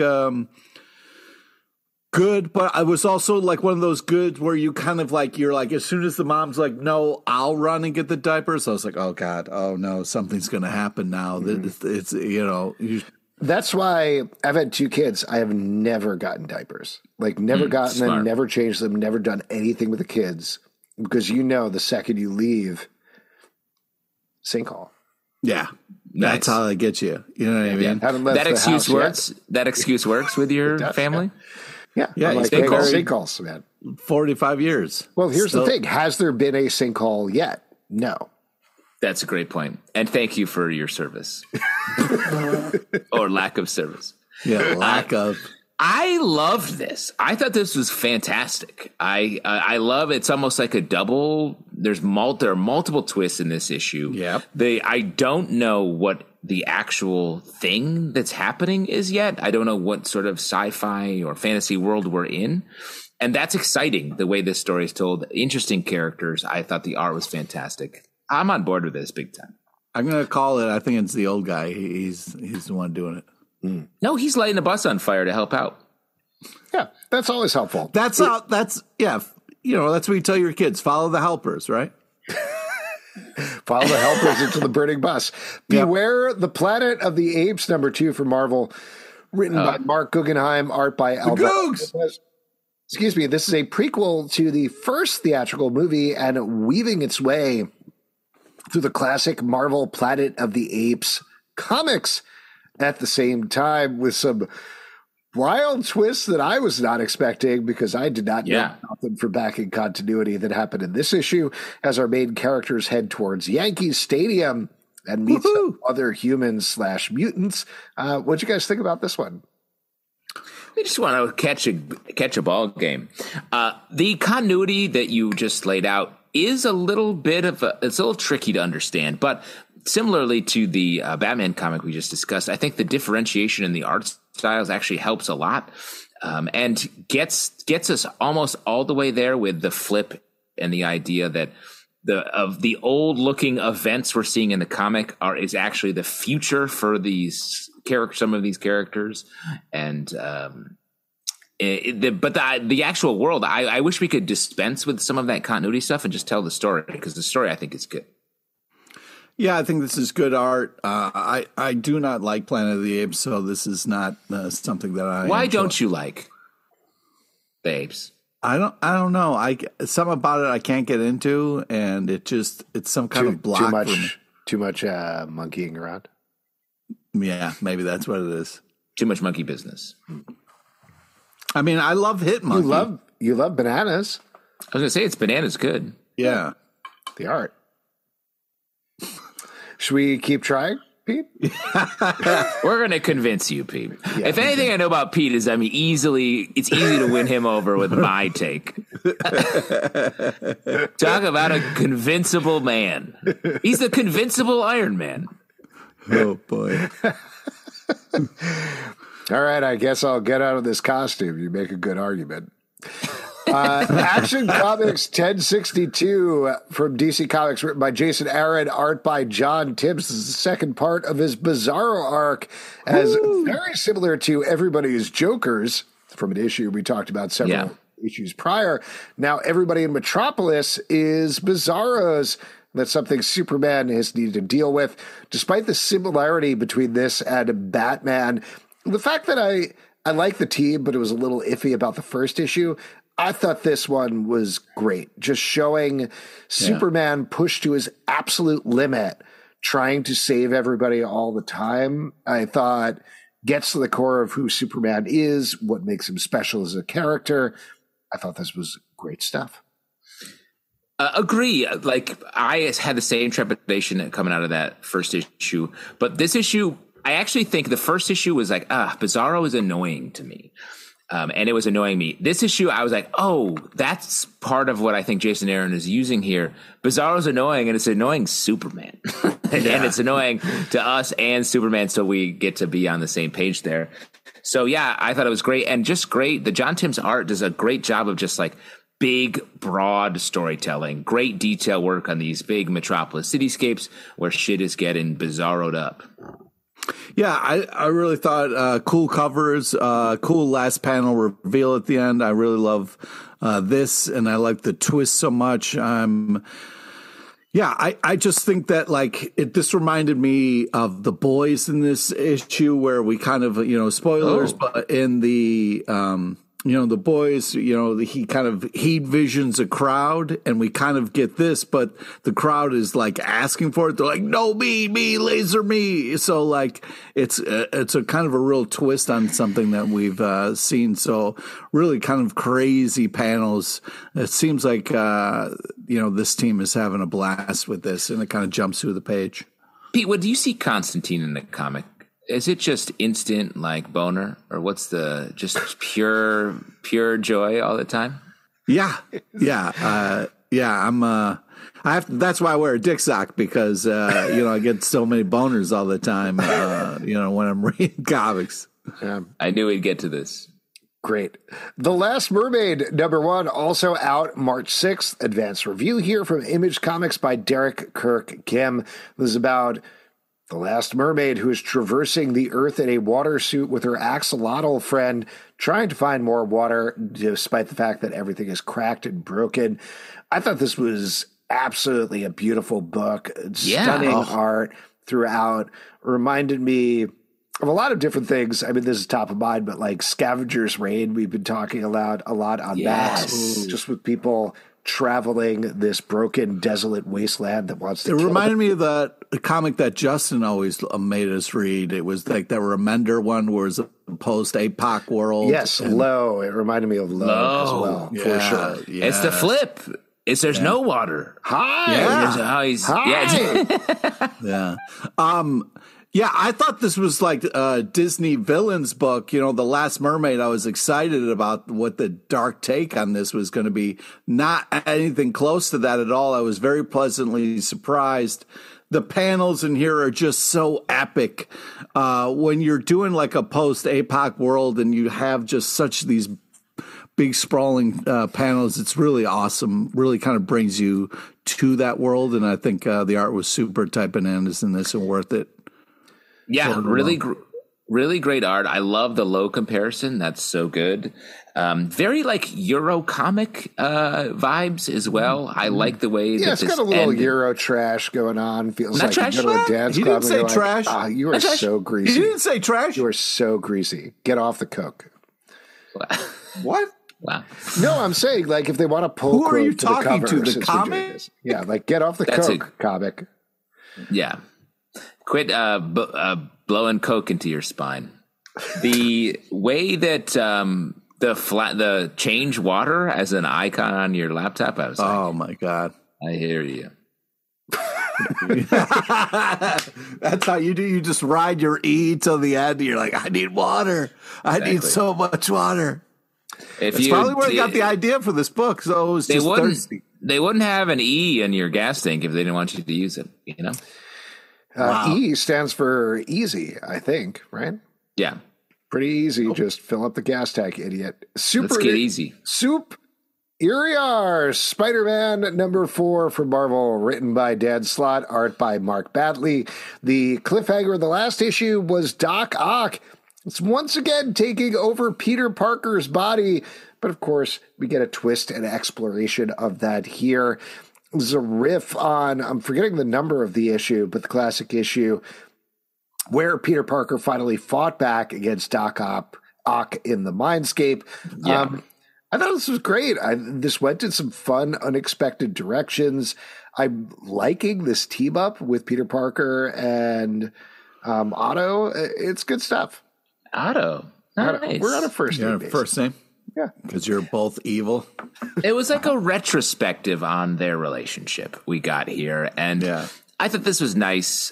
good, but I was also like one of those goods where you kind of like you're like as soon as the mom's like, no, I'll run and get the diapers. I was like, oh God, oh no, something's going to happen now. It's That's why I've had 2 kids. I have never gotten diapers. Like never gotten them, smart. never changed them, never done anything with the kids. Because the second you leave, sinkhole. yeah. Nice. That's how they get you. You know what I mean? Haven't left That the excuse house yet. works. That excuse works with your does, family. Yeah, Yeah, I'm you like, stay hey, married. sinkholes, man. 45 years. Well, here's Still- the thing: has there been a sinkhole yet? No. That's a great point, and thank you for your service or lack of service. Yeah, lack of. I loved this. I thought this was fantastic. I love it's almost like a double. There are multiple twists in this issue. Yep. I don't know what the actual thing that's happening is yet. I don't know what sort of sci-fi or fantasy world we're in. And that's exciting, the way this story is told. Interesting characters. I thought the art was fantastic. I'm on board with this big time. I'm going to call it. I think it's the old guy. He's the one doing it. No, he's lighting a bus on fire to help out. Yeah, that's always helpful. That's that's what you tell your kids. Follow the helpers, right? Follow the helpers into the burning bus. Beware the Planet of the Apes, #2 for Marvel, written by Mark Guggenheim, art by Alberto. Excuse me. This is a prequel to the first theatrical movie and weaving its way through the classic Marvel Planet of the Apes comics at the same time with some wild twists that I was not expecting because I did not know nothing for backing continuity that happened in this issue as our main characters head towards Yankees Stadium and meet some other humans / mutants. What'd you guys think about this one? I just want to catch a ball game. The continuity that you just laid out is a little bit it's a little tricky to understand, but similarly to the Batman comic we just discussed, I think the differentiation in the art styles actually helps a lot, and gets us almost all the way there with the flip and the idea that the old looking events we're seeing in the comic is actually the future for these some of these characters, and the actual world. I wish we could dispense with some of that continuity stuff and just tell the story, because the story I think is good. Yeah, I think this is good art. I do not like Planet of the Apes, so this is not something that I. Why enjoy. don't you like the apes? I don't know. Something about it I can't get into, and it's some kind of block. Too much monkeying around. Yeah, maybe that's what it is. Too much monkey business. I mean, I love Hitmonkey. You love bananas. I was going to say it's bananas good. Yeah. The art. Should we keep trying, Pete? We're going to convince you, Pete. Yeah. If anything I know about Pete is it's easy to win him over with my take. Talk about a convincible man. He's the convincible Iron Man. Oh, boy. All right, I guess I'll get out of this costume. You make a good argument. Action Comics 1062 from DC Comics, written by Jason Aaron, art by John Tibbs. This is the second part of his Bizarro arc, as very similar to Everybody's Jokers from an issue we talked about several issues prior. Now everybody in Metropolis is Bizarros. That's something Superman has needed to deal with. Despite the similarity between this and Batman, the fact that I like the team, but it was a little iffy about the first issue, I thought this one was great. Just showing Superman pushed to his absolute limit, trying to save everybody all the time. I thought gets to the core of who Superman is, what makes him special as a character. I thought this was great stuff. Agree. Like, I had the same trepidation coming out of that first issue, but this issue, I actually think the first issue was like, Bizarro is annoying to me. And it was annoying me. This issue, I was like, oh, that's part of what I think Jason Aaron is using here. Bizarro's annoying, and it's annoying Superman. And it's annoying to us and Superman, so we get to be on the same page there. So, yeah, I thought it was great. And just great. The John Timms art does a great job of just like big, broad storytelling, great detail work on these big metropolis cityscapes where shit is getting bizarroed up. Yeah, I really thought cool covers, cool last panel reveal at the end. I really love this, and I like the twist so much. I just think that this reminded me of The Boys in this issue, where we kind of, spoilers, but in the The Boys, he kind of visions a crowd, and we kind of get this, but the crowd is like asking for it. They're like, no, me, laser me. So like, it's a kind of a real twist on something that we've seen. So really kind of crazy panels. It seems like, this team is having a blast with this, and it kind of jumps through the page. Pete, what do you see Constantine in the comic? Is it just instant like boner, or what's the just pure joy all the time? Yeah. That's why I wear a dick sock, because I get so many boners all the time. When I'm reading comics. I knew we'd get to this. Great. The Last Mermaid, #1, also out March 6th. Advanced review here from Image Comics by Derek Kirk Kim. This is about the Last Mermaid, who is traversing the earth in a water suit with her axolotl friend, trying to find more water, despite the fact that everything is cracked and broken. I thought this was absolutely a beautiful book. Stunning art throughout. Reminded me of a lot of different things. I mean, this is top of mind, but like Scavenger's Reign, we've been talking a lot on that, just with people traveling this broken, desolate wasteland that wants to kill reminded them. me of the comic that Justin always made us read. It was like the Remender one, where it's a post-APOC world. Yes, Low. It reminded me of Low as well, for sure. Yeah. It's the flip. There's no water. Hi. Yeah. Yeah, I thought this was like a Disney villains book. The Last Mermaid, I was excited about what the dark take on this was going to be. Not anything close to that at all. I was very pleasantly surprised. The panels in here are just so epic. When you're doing like a post-APOC world and you have just such these big sprawling panels, it's really awesome. Really kind of brings you to that world. And I think the art was super tight bananas in this and worth it. Yeah, really great art. I love the Low comparison. That's so good. Very like Euro comic vibes as well. I like the way that it's got a little Euro trash going on. Feels not like trash. you go to a dance He club didn't and say you're trash. Like, you are so greasy. He didn't say trash. You are so greasy. Get off the coke. What? Wow. No, I'm saying like if they want to pull Who are you quote to the talking cover, to? The since we're doing comic? this. Yeah, like get off the That's coke, comic. Yeah. Quit blowing coke into your spine. The way that the change water as an icon on your laptop, I was like, Oh my God. I hear you. That's how you do. You just ride your E till the end. You're like, I need water. I need so much water. That's probably where they got the idea for this book. So it was just thirsty. They wouldn't have an E in your gas tank if they didn't want you to use it, Wow. E stands for easy, I think, right? Yeah. Pretty easy. Just fill up the gas tank, idiot. Let's get easy. Soup Iriar, Spider-Man #4 from Marvel, written by Dan Slott, art by Mark Batley. The cliffhanger of the last issue was Doc Ock. It's once again taking over Peter Parker's body, but of course we get a twist and exploration of that here. There's a riff on, I'm forgetting the number of the issue, but the classic issue where Peter Parker finally fought back against Doc Ock in the Mindscape. Yeah. I thought this was great. This went in some fun, unexpected directions. I'm liking this team up with Peter Parker and Otto. It's good stuff. Otto. Nice. We're on a first name. First name? Yeah. Because you're both evil. It was like a retrospective on their relationship we got here. And I thought this was nice.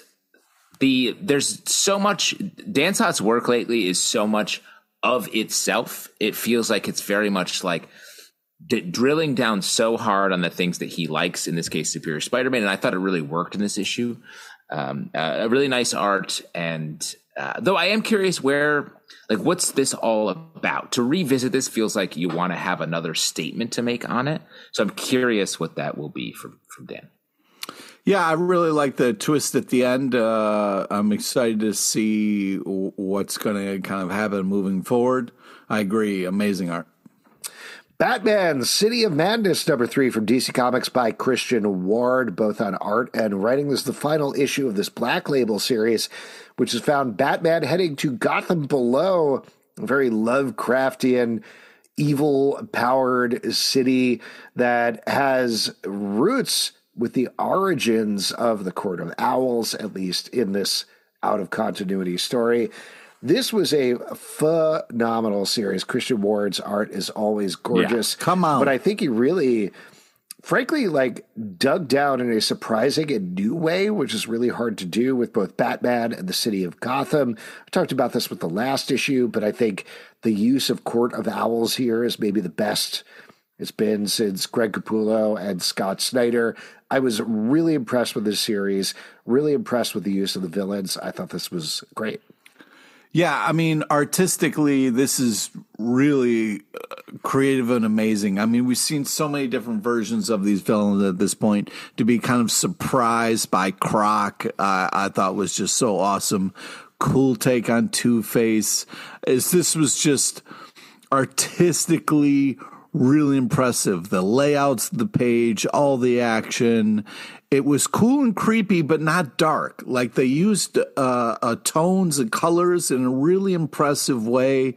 There's so much, Dan Slott's work lately is so much of itself. It feels like it's very much like drilling down so hard on the things that he likes, in this case, Superior Spider-Man. And I thought it really worked in this issue. A really nice art. And though I am curious what's this all about? To revisit this feels like you want to have another statement to make on it. So I'm curious what that will be from Dan. Yeah, I really like the twist at the end. I'm excited to see what's going to kind of happen moving forward. I agree. Amazing art. Batman, City of Madness, #3 from DC Comics by Christian Ward, both on art and writing. This is the final issue of this Black Label series, which has found Batman heading to Gotham Below, a very Lovecraftian, evil-powered city that has roots with the origins of the Court of Owls, at least in this out-of-continuity story. This was a phenomenal series. Christian Ward's art is always gorgeous. Yeah, come on. But I think he really, frankly, dug down in a surprising and new way, which is really hard to do with both Batman and the city of Gotham. I talked about this with the last issue, but I think the use of Court of Owls here is maybe the best it's been since Greg Capullo and Scott Snyder. I was really impressed with this series, really impressed with the use of the villains. I thought this was great. Yeah, I mean, artistically, this is really creative and amazing. I mean, we've seen so many different versions of these villains at this point. To be kind of surprised by Croc, I thought was just so awesome. Cool take on Two-Face. This was just artistically really impressive. The layouts of the page, all the action. It was cool and creepy, but not dark. Like they used tones and colors in a really impressive way.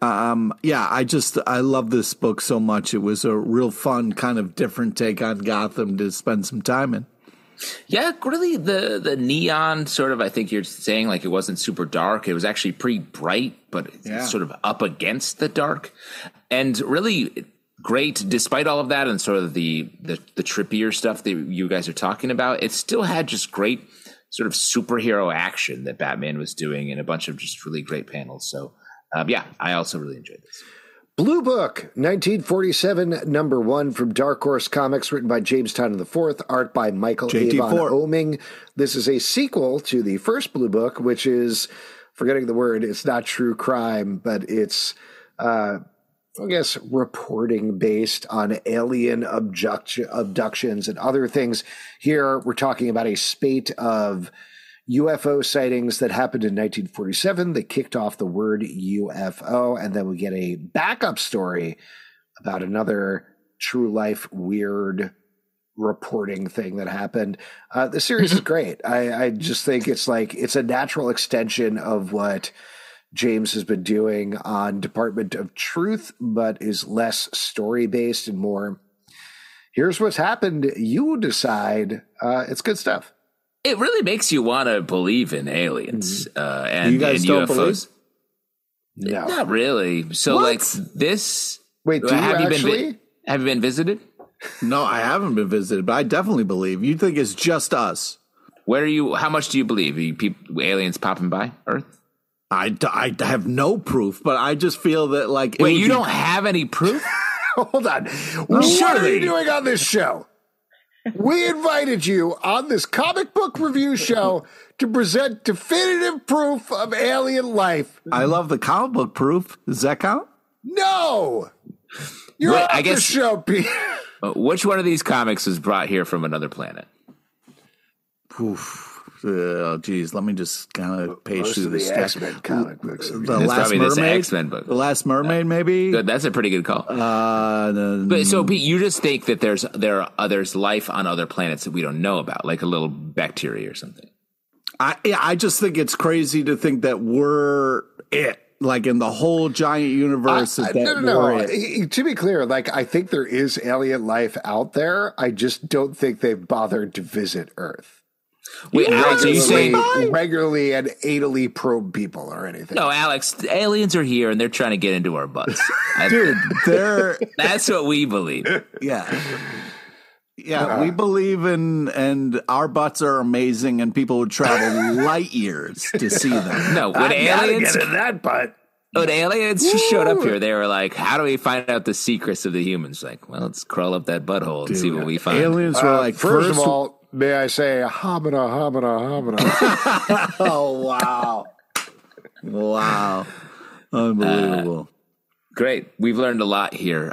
I love this book so much. It was a real fun kind of different take on Gotham to spend some time in. Yeah, really the neon sort of, I think you're saying like it wasn't super dark. It was actually pretty bright, but sort of up against the dark. And really great, despite all of that and sort of the trippier stuff that you guys are talking about, it still had just great sort of superhero action that Batman was doing in a bunch of just really great panels. So, I also really enjoyed this. Blue Book, 1947, #1 from Dark Horse Comics, written by James Tynion IV, art by Michael Avon Oeming. This is a sequel to the first Blue Book, which is, forgetting the word, it's not true crime, but it's reporting based on alien abductions and other things. Here, we're talking about a spate of UFO sightings that happened in 1947. They kicked off the word UFO, and then we get a backup story about another true life weird reporting thing that happened. The series is great. I just think it's a natural extension of what James has been doing on Department of Truth, but is less story-based and more, here's what's happened, you decide. It's good stuff. It really makes you want to believe in aliens and, you guys and don't UFOs. Believe? No. Not really. So What? this... Wait, do you actually? Have you been visited? No, I haven't been visited, but I definitely believe. You think it's just us. How much do you believe? Aliens popping by Earth? I have no proof, but I just feel that Wait, you don't have any proof? Hold on. What are you doing on this show? We invited you on this comic book review show to present definitive proof of alien life. I love the comic book proof. Does that count? No. You're off the show, Pete. Which one of these comics was brought here from another planet? Oof. Oh, geez. Let me just kind of page through the X-Men comic books. The Last Mermaid? X-Men book. The Last Mermaid, maybe? Good. That's a pretty good call. But so, Pete, you just think that there's life on other planets that we don't know about, like a little bacteria or something. I just think it's crazy to think that we're it. like in the whole giant universe. No. To be clear, like I think there is alien life out there. I just don't think they've bothered to visit Earth. Wait, Alex, are you saying regularly and anally probe people or anything? No, Alex, aliens are here and they're trying to get into our butts. Dude, that's what we believe. Yeah, we believe and our butts are amazing, and people would travel light years to see them. No, when aliens get in that butt. When aliens showed up here, they were like, "How do we find out the secrets of the humans?" Like, well, let's crawl up that butthole and see what we find. Aliens were like, first of all, may I say, homina. Oh wow, unbelievable. Great, we've learned a lot here.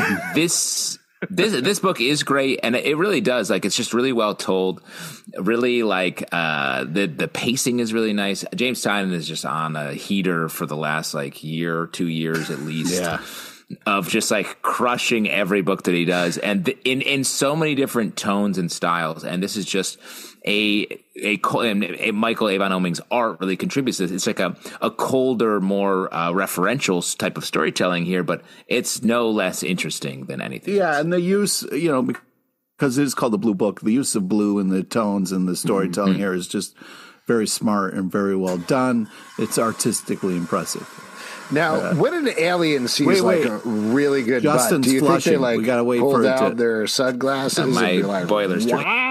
This book is great, and it really does. Like, it's just really well told. Really, like the pacing is really nice. James Tynion is just on a heater for the last like year, 2 years at least. Yeah. Of just like crushing every book that he does, and in so many different tones and styles. And this is just a Michael Avon Oeming's art really contributes to this. It's like a colder, more referential type of storytelling here, but it's no less interesting than anything else. And the use, because it is called the Blue Book, the use of blue in the tones and the storytelling here is just very smart and very well done. It's artistically impressive. Now, when an alien sees a really good Justin's butt, do you flushing. think they We gotta wait pull for it down to... their sunglasses My and be like, boiler's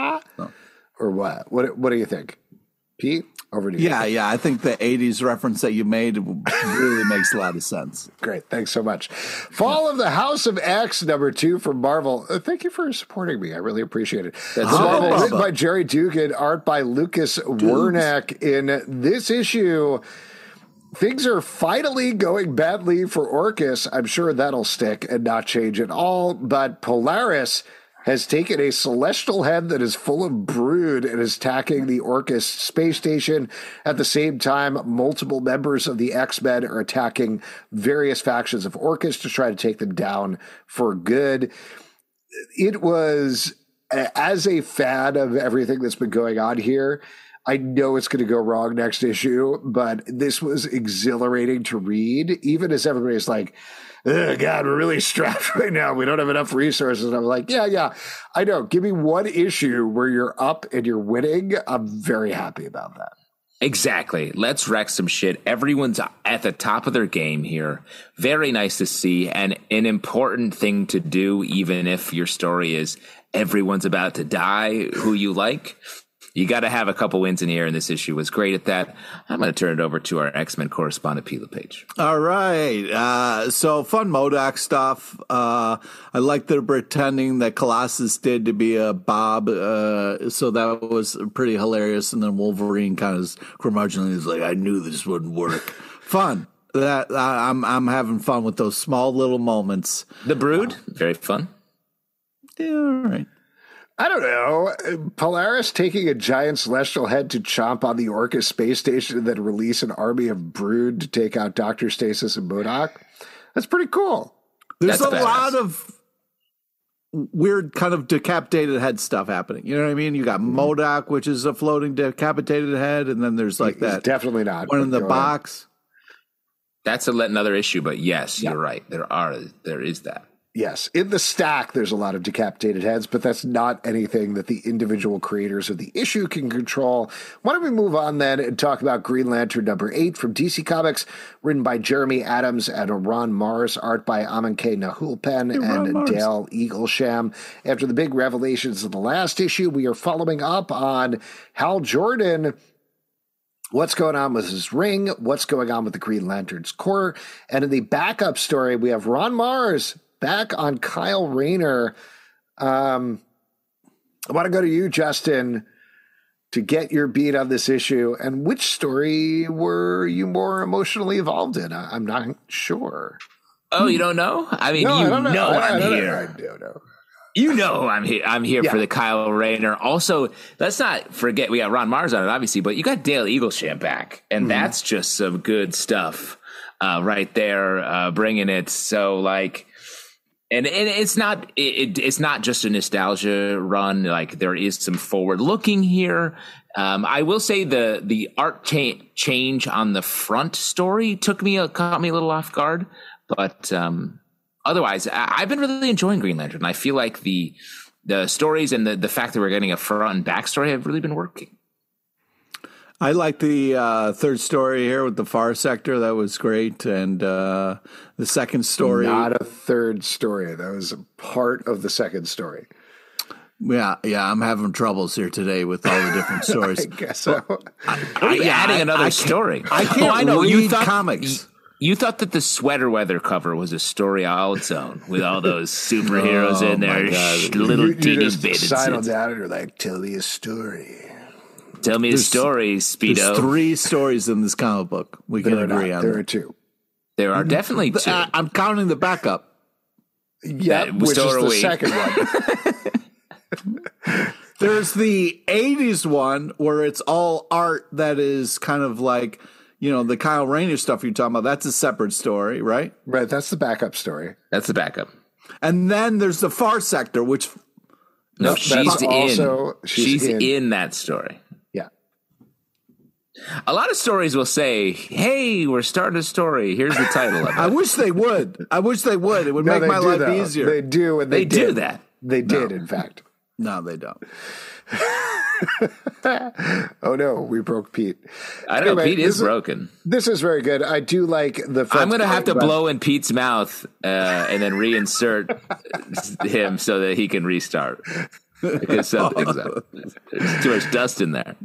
or what? What do you think? Pete, over to you. Yeah, I think the 80s reference that you made really makes a lot of sense. Great, thanks so much. Fall of the House of X, #2 from Marvel. Thank you for supporting me. I really appreciate it. That's Marvel, written by Jerry Dugan, art by Lucas Werneck. In this issue, things are finally going badly for Orcus. I'm sure that'll stick and not change at all. But Polaris has taken a celestial head that is full of brood and is attacking the Orcus space station. At the same time, multiple members of the X-Men are attacking various factions of Orcus to try to take them down for good. It was, as a fan of everything that's been going on here, I know it's going to go wrong next issue, but this was exhilarating to read, even as everybody's like, oh, God, we're really strapped right now. We don't have enough resources. And I'm like, yeah, I know. Give me one issue where you're up and you're winning. I'm very happy about that. Exactly. Let's wreck some shit. Everyone's at the top of their game here. Very nice to see, and an important thing to do, even if your story is everyone's about to die who you like. You got to have a couple wins in the air, and this issue was great at that. I'm going to turn it over to our X-Men correspondent, P. LePage. All right. So fun MODOK stuff. I like the pretending that Colossus did to be a Bob. So that was pretty hilarious. And then Wolverine kind of curmudgeonly is like, I knew this wouldn't work. Fun. That I'm having fun with those small little moments. The Brood, very fun. Yeah, all right. I don't know. Polaris taking a giant celestial head to chomp on the Orcus space station and then release an army of brood to take out Dr. Stasis and MODOK. That's pretty cool. There's a lot of weird kind of decapitated head stuff happening. You know what I mean? You got MODOK, which is a floating decapitated head, and then there's like that. Definitely not. One in the box. That's another issue, but yes, you're right. There is that. Yes. In the stack, there's a lot of decapitated heads, but that's not anything that the individual creators of the issue can control. Why don't we move on then and talk about Green Lantern #8 from DC Comics, written by Jeremy Adams and Ron Mars, art by Amin K. Nahulpen and Dale Eaglesham. After the big revelations of the last issue, we are following up on Hal Jordan. What's going on with his ring? What's going on with the Green Lantern's core? And in the backup story, we have Ron Mars back on Kyle Rayner. I want to go to you, Justin, to get your beat on this issue. And which story were you more emotionally involved in? I'm not sure. Oh, you don't know? I mean, I'm here. I don't know. You know I'm here. I'm here for the Kyle Rayner. Also, let's not forget, we got Ron Mars on it, obviously, but you got Dale Eaglesham back. And that's just some good stuff right there, bringing it. So, like, And it's not just a nostalgia run. Like, there is some forward looking here. I will say the art change on the front story caught me a little off guard, but otherwise I've been really enjoying Green Lantern. I feel like the stories and the fact that we're getting a front and back story have really been working. I like the third story here with the Far Sector. That was great. And the second story. Not a third story. That was a part of the second story. Yeah, I'm having troubles here today with all the different stories. I guess so. Adding another story. I can't read comics. You thought that the Sweater Weather cover was a story all its own with all those superheroes in there, little teeny bits. Sign on down and you're like, tell me a story. Tell me a story, Speedo. There's 3 stories in this comic book. We can agree on that. There are 2. There are definitely 2. I'm counting the backup. Yeah, which is the second one. There's the 80s one where it's all art that is kind of like, the Kyle Rayner stuff you're talking about. That's a separate story, right? Right, that's the backup story. That's the backup. And then there's the Far Sector, which... No, she's in that story. Yeah. A lot of stories will say, hey, we're starting a story. Here's the title of it. I wish they would. It would make my life easier. They do, and they do that. They did, in fact. No, they don't. Oh no, we broke Pete. I don't know. Pete is broken. This is very good. I do like the. I'm going to have to blow in Pete's mouth and then reinsert him so that he can restart because something's up. There's too much dust in there.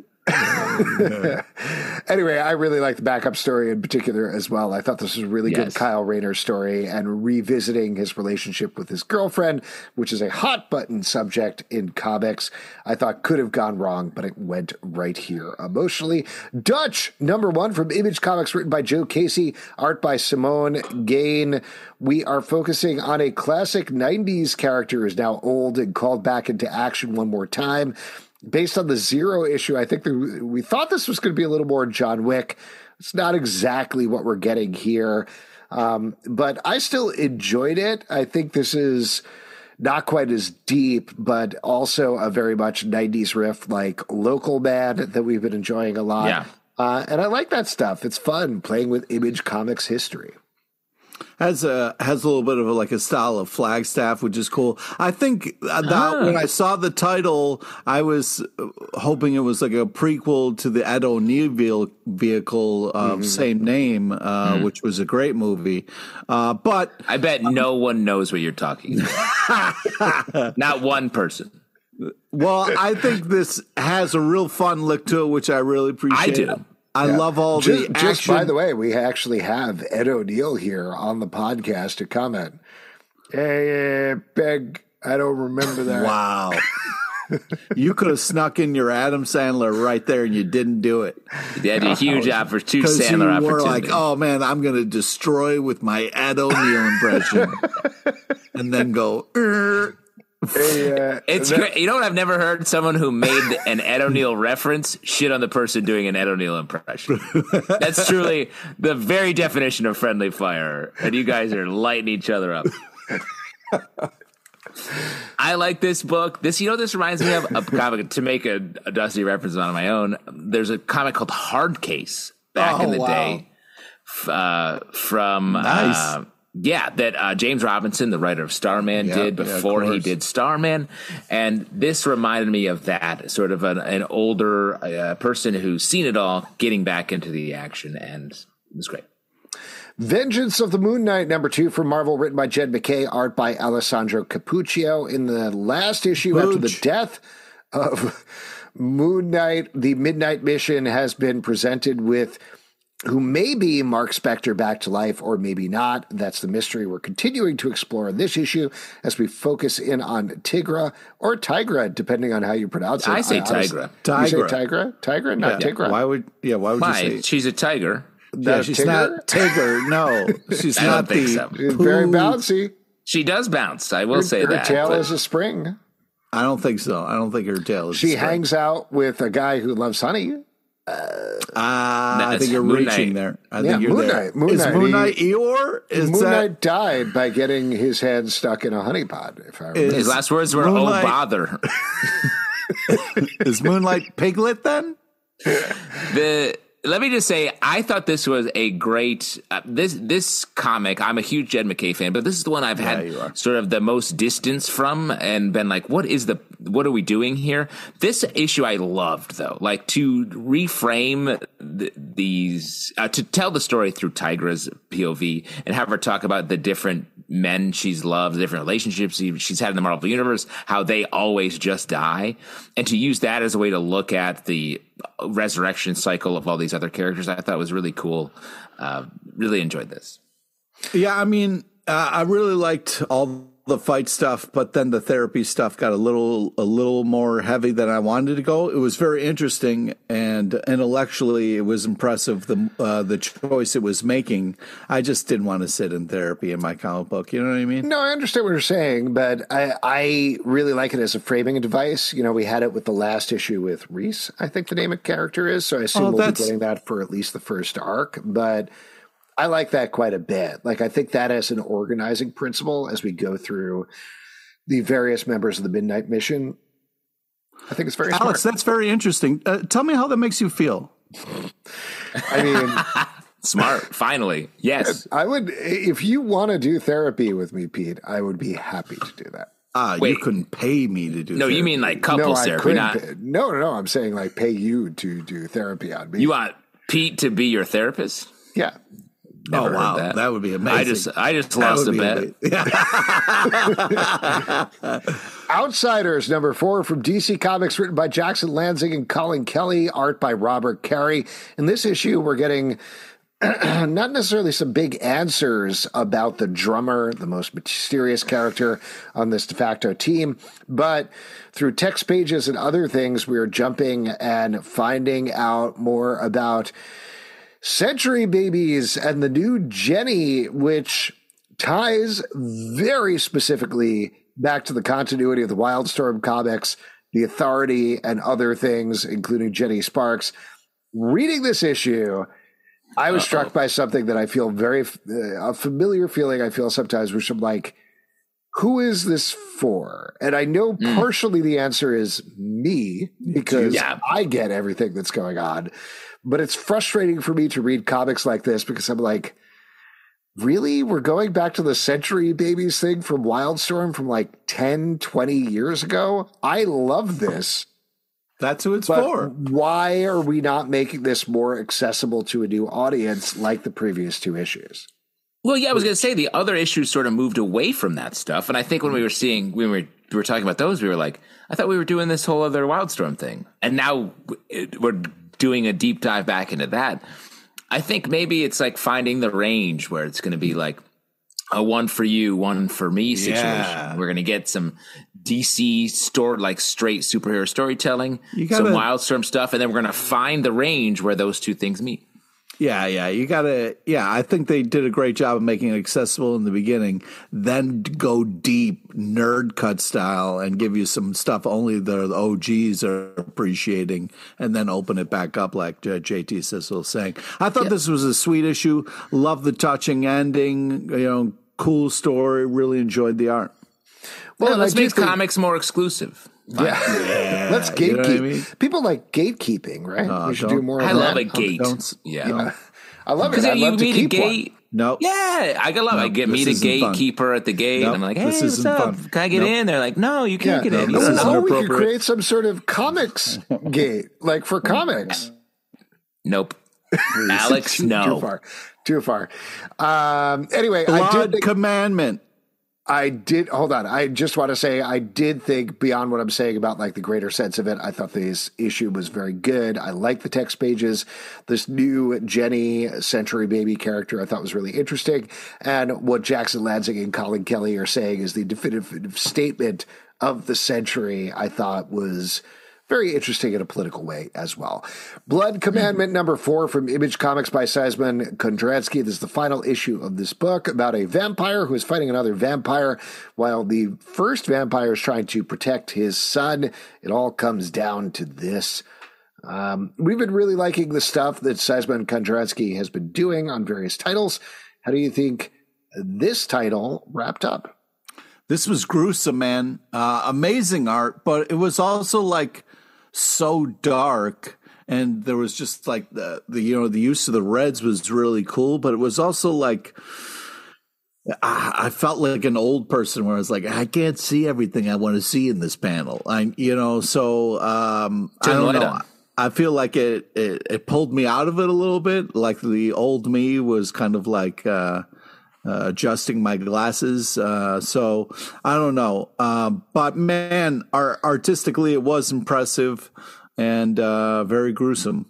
Anyway, I really like the backup story in particular as well. I thought this was a really good Kyle Rayner story and revisiting his relationship with his girlfriend, which is a hot button subject in comics. I thought could have gone wrong, but it went right here emotionally. Dutch, #1 from Image Comics, written by Joe Casey, art by Simone Gain. We are focusing on a classic 90s character who is now old and called back into action one more time. Based on the Zero issue, I think we thought this was going to be a little more John Wick. It's not exactly what we're getting here, but I still enjoyed it. I think this is not quite as deep, but also a very much 90s riff like Local Man that we've been enjoying a lot. Yeah. And I like that stuff. It's fun playing with Image Comics history. Has a little bit of a style of Flagstaff, which is cool. I think that when I saw the title, I was hoping it was like a prequel to the Ed O'Neill vehicle of same name, which was a great movie. But I bet no one knows what you're talking about. Not one person. Well, I think this has a real fun look to it, which I really appreciate. I do. I love all the action. Just by the way, we actually have Ed O'Neill here on the podcast to comment. Hey, Peg, I don't remember that. Wow. You could have snuck in your Adam Sandler right there, and you didn't do it. You had a huge Sandler opportunity. You were like, oh, man, I'm going to destroy with my Ed O'Neill impression. And then go, It's great. You know what? I've never heard someone who made an Ed O'Neill reference shit on the person doing an Ed O'Neill impression. That's truly the very definition of friendly fire. And you guys are lighting each other up. I like this book. This reminds me of a comic, to make a Dusty reference on my own. There's a comic called Hard Case back in the day from nice. That James Robinson, the writer of Starman, did before he did Starman. And this reminded me of that, sort of an older person who's seen it all, getting back into the action, and it was great. Vengeance of the Moon Knight, #2 from Marvel, written by Jed MacKay, art by Alessandro Cappuccio. In the last issue, after the death of Moon Knight, the Midnight Mission has been presented with who may be Mark Spector back to life or maybe not. That's the mystery we're continuing to explore in this issue as we focus in on Tigra or Tigra, depending on how you pronounce it. I say Tigra. You say Tigra? Tigra, not Tigra. Why would you say? She's a tiger. She's not Tigger. No, she's not the. So. She's very bouncy. She does bounce. I will say that. Her tail is a spring. I don't think so. I don't think her tail is. She hangs out with a guy who loves honey. I think you're Moon reaching Knight. there. I think you're Moon there. Knight. Moon Is Knight. Moon Knight Eeyore? Moon Knight died by getting his head stuck in a honeypot, if I remember. His last words were, Moonlight- "Oh bother." Is Moonlight Piglet then? Let me just say, I thought this was a great this comic. I'm a huge Jed McKay fan, but this is the one I've you had are. sort of the most distance from, and been like, what are we doing here? This issue I loved, though, like to reframe these to tell the story through Tigra's POV and have her talk about the different men she's loved, the different relationships she's had in the Marvel Universe, how they always just die, and to use that as a way to look at the resurrection cycle of all these other characters, I thought was really cool. Really enjoyed this. Yeah, I mean, I really liked all the fight stuff, but then the therapy stuff got a little more heavy than I wanted to go. It was very interesting, and intellectually it was impressive, the choice it was making. I just didn't want to sit in therapy in my comic book. You know what I mean? No, I understand what you're saying, but I really like it as a framing device. You know, we had it with the last issue with Reese, I think the name of the character is, so I assume we'll be getting that for at least the first arc, but I like that quite a bit. Like, I think that as an organizing principle as we go through the various members of the Midnight Mission, I think it's very Alex, smart. that's very interesting. Tell me how that makes you feel. I mean, Smart. Finally. Yes. I would, if you want to do therapy with me, Pete, I would be happy to do that. You Wait. couldn't pay me to do No, therapy. you mean like couples therapy, couldn't not pay- no. I'm saying like pay you to do therapy on me. you want Pete to be your therapist? Yeah. Never Oh, wow. heard That would be amazing. I just That lost would a be bet. amazing. Outsiders, number 4 from DC Comics, written by Jackson Lansing and Colin Kelly, art by Robert Carey. In this issue, we're getting not necessarily some big answers about the drummer, the most mysterious character on this de facto team, but through text pages and other things, we're jumping and finding out more about Century Babies and the new Jenny, which ties very specifically back to the continuity of the Wildstorm comics, the Authority, and other things, including Jenny Sparks. Reading this issue, I was struck by something that I feel a familiar feeling I feel sometimes, which I'm like, who is this for? And I know partially the answer is me, because I get everything that's going on. But it's frustrating for me to read comics like this because I'm like, really? We're going back to the Century Babies thing from Wildstorm from like 10, 20 years ago? I love this. That's who it's But for. why are we not making this more accessible to a new audience like the previous 2 issues? Well, yeah, I was going to say the other issues sort of moved away from that stuff. And I think when we were talking about those, we were like, I thought we were doing this whole other Wildstorm thing. And now we're doing a deep dive back into that. I think maybe it's like finding the range where it's going to be like a one for you, one for me situation. Yeah. We're going to get some DC like straight superhero storytelling, You some gotta- Wildstorm stuff, and then we're going to find the range where those two things meet. Yeah, you gotta. Yeah, I think they did a great job of making it accessible in the beginning, then go deep nerd cut style and give you some stuff only the OGs are appreciating, and then open it back up like JT Sissel was saying. I thought this was a sweet issue. Love the touching ending. Cool story. Really enjoyed the art. Well, Let's I do make think- comics more exclusive. Yeah. Let's gatekeep. you know what I mean? People like gatekeeping, right? We should do don't- more of I that. love a gate. don't- Yeah. I love it. Because I'd you love to meet a keep gate. one. No. Yeah, I love. I this meet a isn't fun. gatekeeper at the gate. Nope, and I'm like, hey, this what's isn't up? fun. Can I get Nope. in? They're like, no, you can't get in. You this don't isn't know. Oh, we could appropriate. create some sort of comics gate, like for comics. Nope. Alex, no. Too far. Anyway, Blood Commandment. hold on. I just want to say, I did think beyond what I'm saying about like the greater sense of it, I thought this issue was very good. I like the text pages. This new Jenny Century Baby character I thought was really interesting. And what Jackson Lansing and Colin Kelly are saying is the definitive statement of the century, I thought was very interesting in a political way as well. Blood Commandment number 4 from Image Comics by Seisman Kondransky. This is the final issue of this book about a vampire who is fighting another vampire while the first vampire is trying to protect his son. It all comes down to this. We've been really liking the stuff that Seisman Kondransky has been doing on various titles. How do you think this title wrapped up? This was gruesome, man. Amazing art, but it was also like so dark, and there was just like the use of the reds was really cool, but it was also like I felt like an old person where I was like, I can't see everything I want to see in this panel. I don't know. I feel like it pulled me out of it a little bit. Like the old me was kind of like adjusting my glasses. So I don't know. But man, artistically, it was impressive and very gruesome.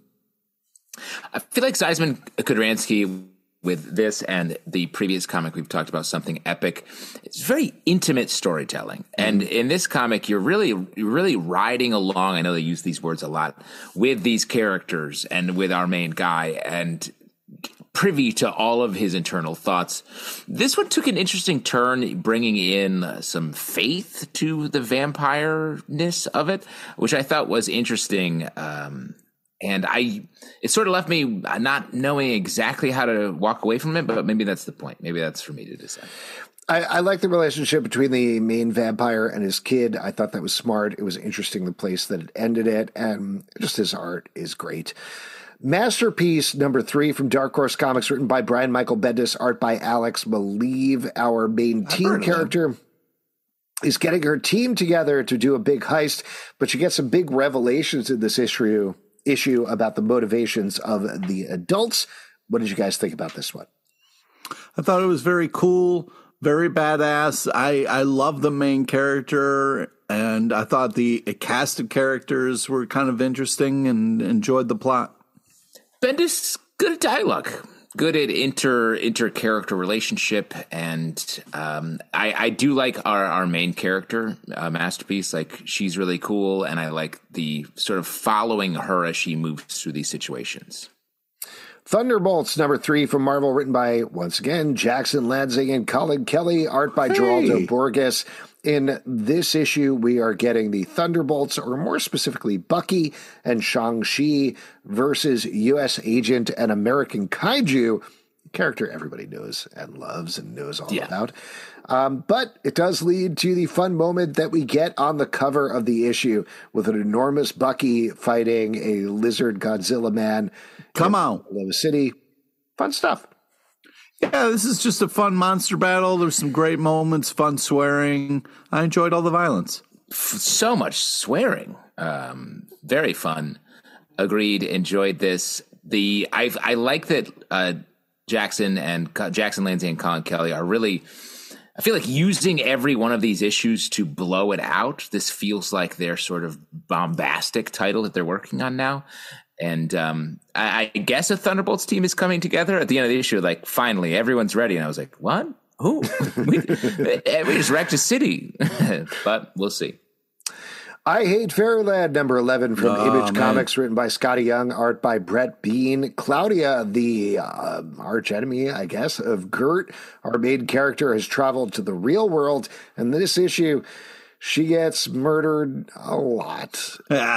I feel like Seisman Kondransky, with this and the previous comic we've talked about, Something Epic, it's very intimate storytelling. And in this comic, you're really riding along. I know they use these words a lot with these characters and with our main guy and privy to all of his internal thoughts. This one took an interesting turn, bringing in some faith to the vampire-ness of it, which I thought was interesting. And it sort of left me not knowing exactly how to walk away from it, but maybe that's the point. Maybe that's for me to decide. I like the relationship between the main vampire and his kid. I thought that was smart. It was interesting the place that it ended it, and just his art is great. Masterpiece number 3 from Dark Horse Comics, written by Brian Michael Bendis, art by Alex Maleev. Our main team character is getting her team together to do a big heist, but she gets some big revelations in this issue about the motivations of the adults. What did you guys think about this one? I thought it was very cool, very badass. I love the main character, and I thought the cast of characters were kind of interesting and enjoyed the plot. Bendis, good at dialogue, good at inter-character relationship, and I do like our main character, Masterpiece. Like, she's really cool, and I like the sort of following her as she moves through these situations. Thunderbolts number 3 from Marvel, written by, once again, Jackson Lansing and Colin Kelly, art by Geraldo Borges. In this issue, we are getting the Thunderbolts, or more specifically Bucky and Shang-Chi versus U.S. Agent and American Kaiju, a character everybody knows and loves and knows all about. But it does lead to the fun moment that we get on the cover of the issue with an enormous Bucky fighting a lizard Godzilla man. Come on. Lava City. Fun stuff. Yeah, this is just a fun monster battle. There's some great moments, fun swearing. I enjoyed all the violence. So much swearing. Very fun. Agreed. Enjoyed this. I like that Jackson Lansing and Colin Kelly are really, I feel like, using every one of these issues to blow it out. This feels like their sort of bombastic title that they're working on now. And I guess a Thunderbolts team is coming together at the end of the issue. Like, finally, everyone's ready. And I was like, what? Who? we just wrecked a city. But we'll see. I Hate Fairyland, number 11 from Image Comics, written by Scotty Young, art by Brett Bean. Claudia, the arch enemy, I guess, of Gert, our main character, has traveled to the real world. And this issue, she gets murdered a lot.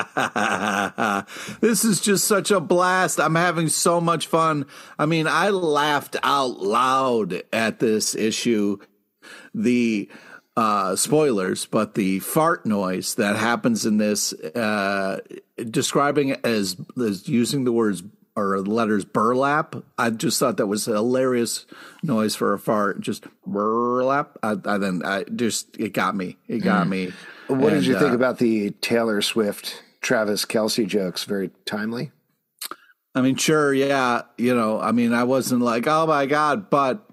This is just such a blast. I'm having so much fun. I mean, I laughed out loud at this issue. The spoilers, but the fart noise that happens in this, describing it as using the words or the letters burlap. I just thought that was a hilarious noise for a fart. Just burlap. It got me. It got me. What did you think about the Taylor Swift, Travis Kelce jokes? Very timely. I mean, sure. Yeah. I wasn't like, oh my God, but,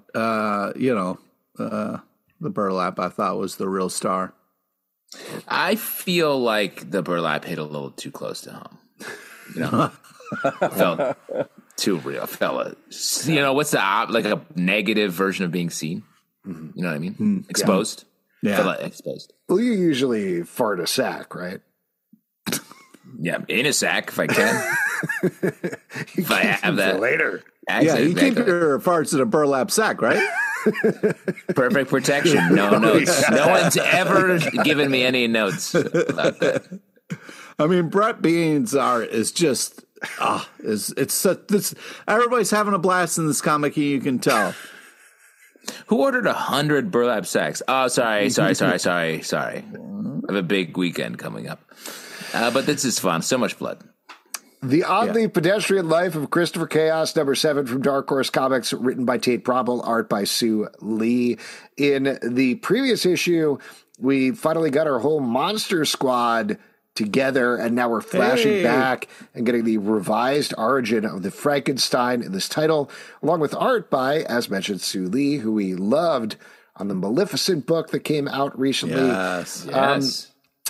the burlap I thought was the real star. I feel like the burlap hit a little too close to home. Felt too real. Felt what's like a negative version of being seen? You know what I mean? Exposed. Yeah. Like exposed. Well, you usually fart a sack, right? Yeah, in a sack if I can. If I have that later. Yeah, you keep your farts in a burlap sack, right? Perfect protection. No notes. No one's ever given me any notes about that. I mean, Brett Bean's art is just, it's such, this, everybody's having a blast in this comic, you can tell. Who ordered 100 burlap sacks? Oh, sorry. I have a big weekend coming up. But this is fun. So much blood. The Oddly Pedestrian Life of Christopher Chaos, #7 from Dark Horse Comics, written by Tate Bromwell, art by Sue Lee. In the previous issue, we finally got our whole Monster Squad together, and now we're flashing back and getting the revised origin of the Frankenstein in this title, along with art by, as mentioned, Sue Lee, who we loved on the Maleficent book that came out recently. Yes.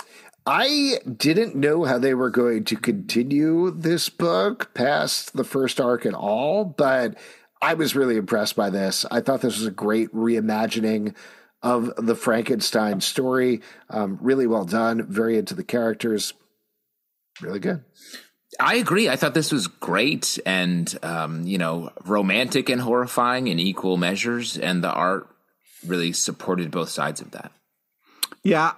I didn't know how they were going to continue this book past the first arc at all, but I was really impressed by this. I thought this was a great reimagining of the Frankenstein story. Really well done. Very into the characters. Really good. I agree. I thought this was great and, romantic and horrifying in equal measures. And the art really supported both sides of that. Yeah.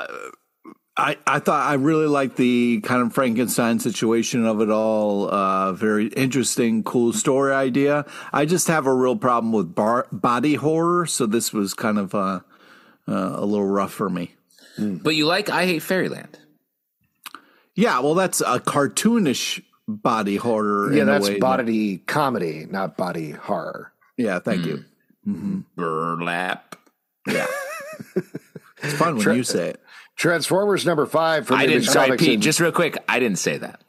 I thought I really liked the kind of Frankenstein situation of it all. Very interesting, cool story idea. I just have a real problem with body horror, so this was kind of a little rough for me. But you like I Hate Fairyland. Yeah, well, that's a cartoonish body horror. Yeah, that's body comedy, not body horror. Yeah, thank you. Mm-hmm. Burlap. Yeah. It's fun when you say it. Transformers #5 from Image Sorry, Comics. Pete, just real quick, I didn't say that.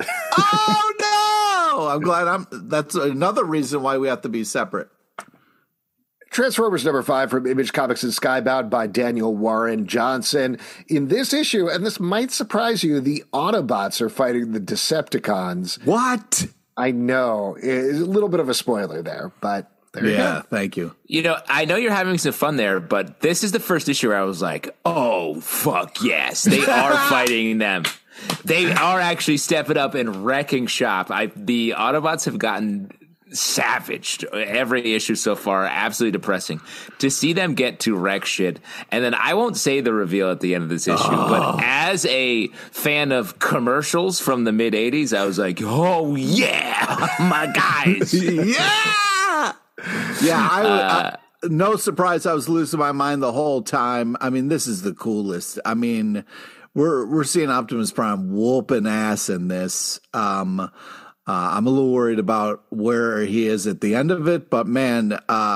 Oh, no! I'm glad that's another reason why we have to be separate. Transformers #5 from Image Comics and Skybound by Daniel Warren Johnson. In this issue, and this might surprise you, the Autobots are fighting the Decepticons. What? I know. It's a little bit of a spoiler there, but there you go. Thank you. I know you're having some fun there, but this is the first issue where I was like, oh, fuck yes. They are fighting them. They are actually stepping up and wrecking shop. The Autobots have gotten savaged every issue so far. Absolutely depressing. To see them get to wreck shit. And then I won't say the reveal at the end of this issue, but as a fan of commercials from the mid-'80s, I was like, oh, yeah, my guys. Yeah! Yeah, no surprise I was losing my mind the whole time. I mean, this is the coolest. I mean, we're seeing Optimus Prime whooping ass in this. I'm a little worried about where he is at the end of it, but man,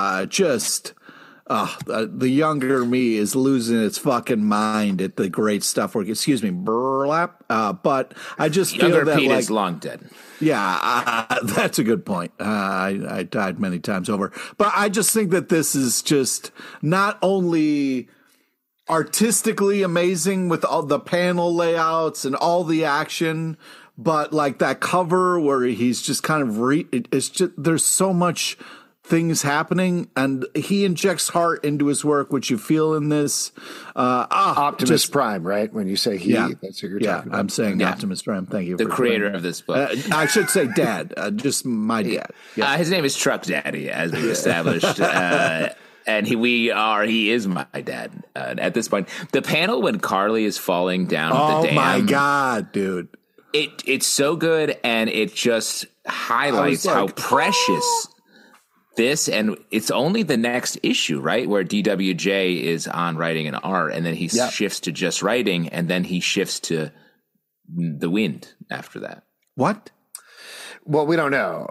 the younger me is losing its fucking mind at the great stuff. Burlap. But I just feel younger that Pete is long dead. Yeah, that's a good point. I died many times over. But I just think that this is just not only artistically amazing with all the panel layouts and all the action, but like that cover where he's just kind of it's just there's so much things happening, and he injects heart into his work, which you feel in this. Optimus Prime, right? When you say he, that's who you're talking about. I'm saying Optimus Prime. Thank you. The creator of this book. I should say dad, just my dad. Yeah. His name is Truck Daddy, as we established. And he is my dad at this point. The panel when Carly is falling down the dam. Oh my God, dude. It's so good, and it just highlights how precious this, and it's only the next issue, right, where DWJ is on writing and art, and then he shifts to just writing, and then he shifts to the wind after that. What? Well, we don't know.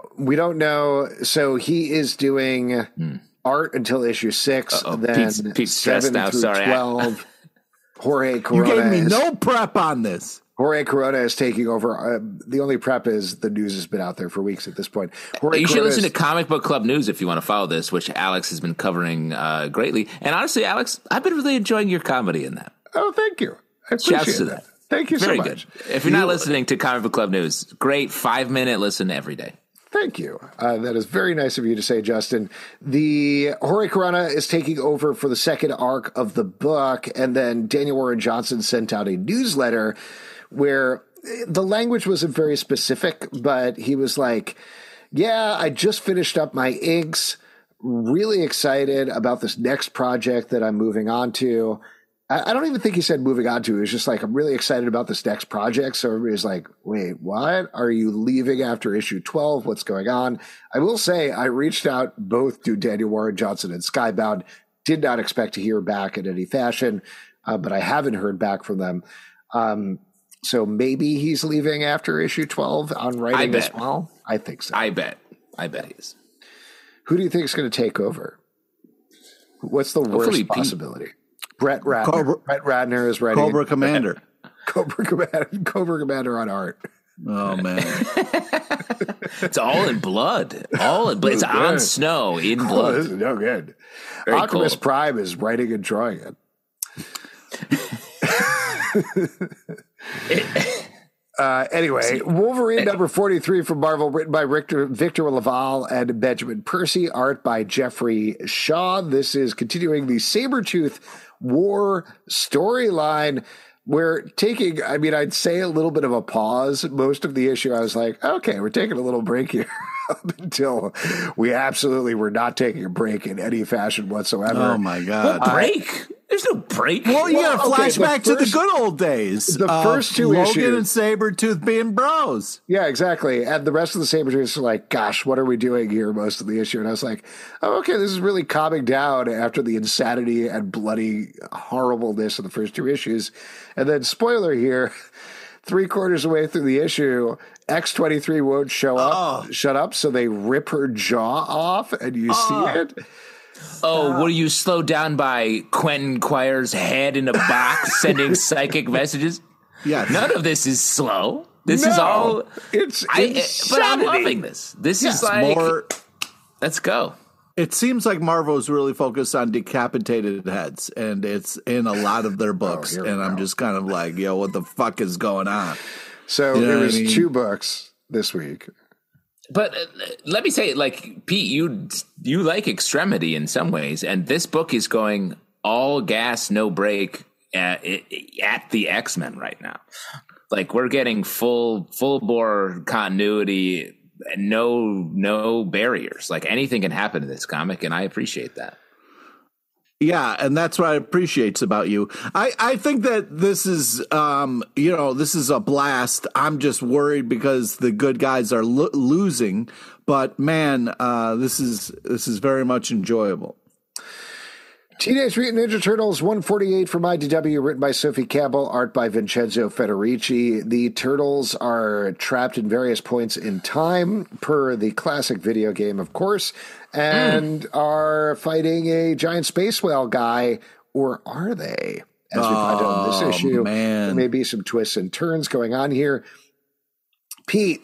So he is doing art until issue 6, then Pete's 7 now. through Sorry. 12. Jorge Corona. You gave me no prep on this. Jorge Corona is taking over. The only prep is the news has been out there for weeks at this point. You should listen to Comic Book Club News if you want to follow this, which Alex has been covering greatly. And honestly, Alex, I've been really enjoying your comedy in that. Oh, thank you. I appreciate that. Thank you so much. Very good. If you're not listening to Comic Book Club News, great 5-minute listen every day. Thank you. That is very nice of you to say, Justin. The Jorge Corona is taking over for the second arc of the book, and then Daniel Warren Johnson sent out a newsletter where the language wasn't very specific, but he was like, yeah, I just finished up my inks, really excited about this next project that I'm moving on to. I don't even think he said moving on to. He was just like, I'm really excited about this next project. So everybody's like, wait, what? Are you leaving after issue 12? What's going on? I will say I reached out both to Daniel Warren Johnson and Skybound. Did not expect to hear back in any fashion, but I haven't heard back from them. So maybe he's leaving after issue 12 on writing as well. I think so. I bet he is. Who do you think is going to take over? What's the worst possibility? Brett Ratner. Brett Ratner is writing Cobra Commander. Cobra Commander on art. Oh man, it's all in blood. It's on snow in blood. This is no good. Very Optimus cool. Prime is writing and drawing it. Anyway, Wolverine number 43 from Marvel, written by Victor Laval and Benjamin Percy, art by Jeffrey Shaw. This is continuing the Sabretooth War storyline. We're taking, I'd say a little bit of a pause. Most of the issue, I was like, okay, we're taking a little break here up until we absolutely were not taking a break in any fashion whatsoever. Oh my God. What break? There's no break. Well, you got to flashback to the good old days. The first two Logan issues. and Sabretooth being bros. Yeah, exactly. And the rest of the Sabretooths are like, gosh, what are we doing here most of the issue? And I was like, oh, okay, this is really calming down after the insanity and bloody horribleness of the first two issues. And then, spoiler here, 3/4 of the way through the issue, X-23 won't shut up, so they rip her jaw off, and you see it. Oh, were you slowed down by Quentin Quire's head in a box sending psychic messages? Yes. None of this is slow. This is all. It's but I'm loving this. This is like. Let's go. It seems like Marvel's really focused on decapitated heads, and it's in a lot of their books. And I'm just kind of like, yo, what the fuck is going on? So there was 2 books this week. But let me say, like, Pete, you like Extremity in some ways, and this book is going all gas, no break at the X-Men right now. Like, we're getting full bore continuity, no barriers. Like, anything can happen in this comic, and I appreciate that. Yeah, and that's what I appreciate about you. I think that this is, this is a blast. I'm just worried because the good guys are losing. But man, this is very much enjoyable. Teenage Mutant Ninja Turtles 148 from IDW, written by Sophie Campbell, art by Vincenzo Federici. The Turtles are trapped in various points in time, per the classic video game, of course, and are fighting a giant space whale guy, or are they? As we find out in this issue, man. There may be some twists and turns going on here. Pete,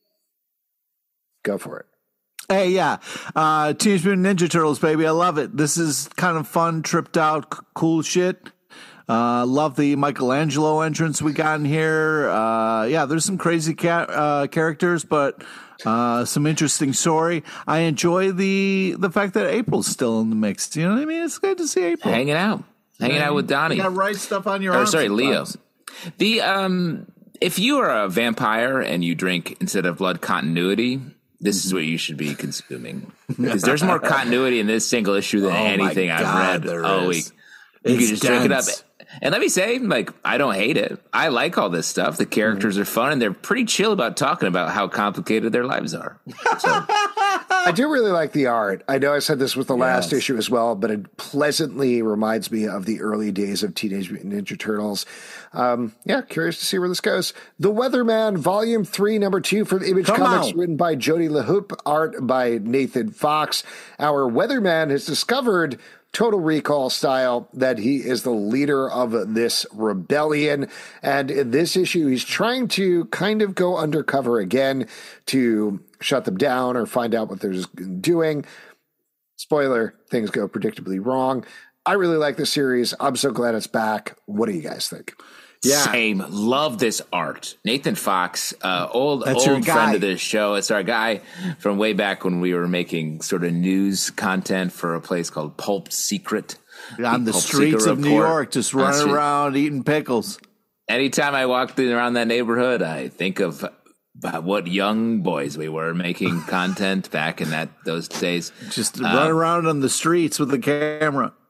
go for it. Hey, yeah. Teenage Mutant Ninja Turtles, baby. I love it. This is kind of fun, tripped out, cool shit. Love the Michelangelo entrance we got in here. There's some crazy characters, but some interesting story. I enjoy the fact that April's still in the mix. You know what I mean? It's good to see April. Hanging out with Donnie. You got to write stuff on your own. arm. Sorry, Leo. Sometimes. If you are a vampire and you drink instead of blood continuity, this is what you should be consuming, because there's more continuity in this single issue than anything I've read all week. You can just drink it up. And let me say, like, I don't hate it. I like all this stuff. The characters are fun, and they're pretty chill about talking about how complicated their lives are. So. I do really like the art. I know I said this with the last issue as well, but it pleasantly reminds me of the early days of Teenage Mutant Ninja Turtles. Curious to see where this goes. The Weatherman, Volume 3, Number 2 from Image Comics, written by Jody LaHoupe, art by Nathan Fox. Our Weatherman has discovered, Total Recall style, that he is the leader of this rebellion. And in this issue, he's trying to kind of go undercover again to shut them down or find out what they're doing. Spoiler, things go predictably wrong. I really like this series. I'm so glad it's back. What do you guys think? Yeah. Same. Love this art. Nathan Fox, old friend of this show. It's our guy from way back when we were making sort of news content for a place called Pulp Secret. On the streets of New York, just running around eating pickles. Anytime I walk around that neighborhood, I think of what young boys we were making content back in those days. Just run around on the streets with the camera.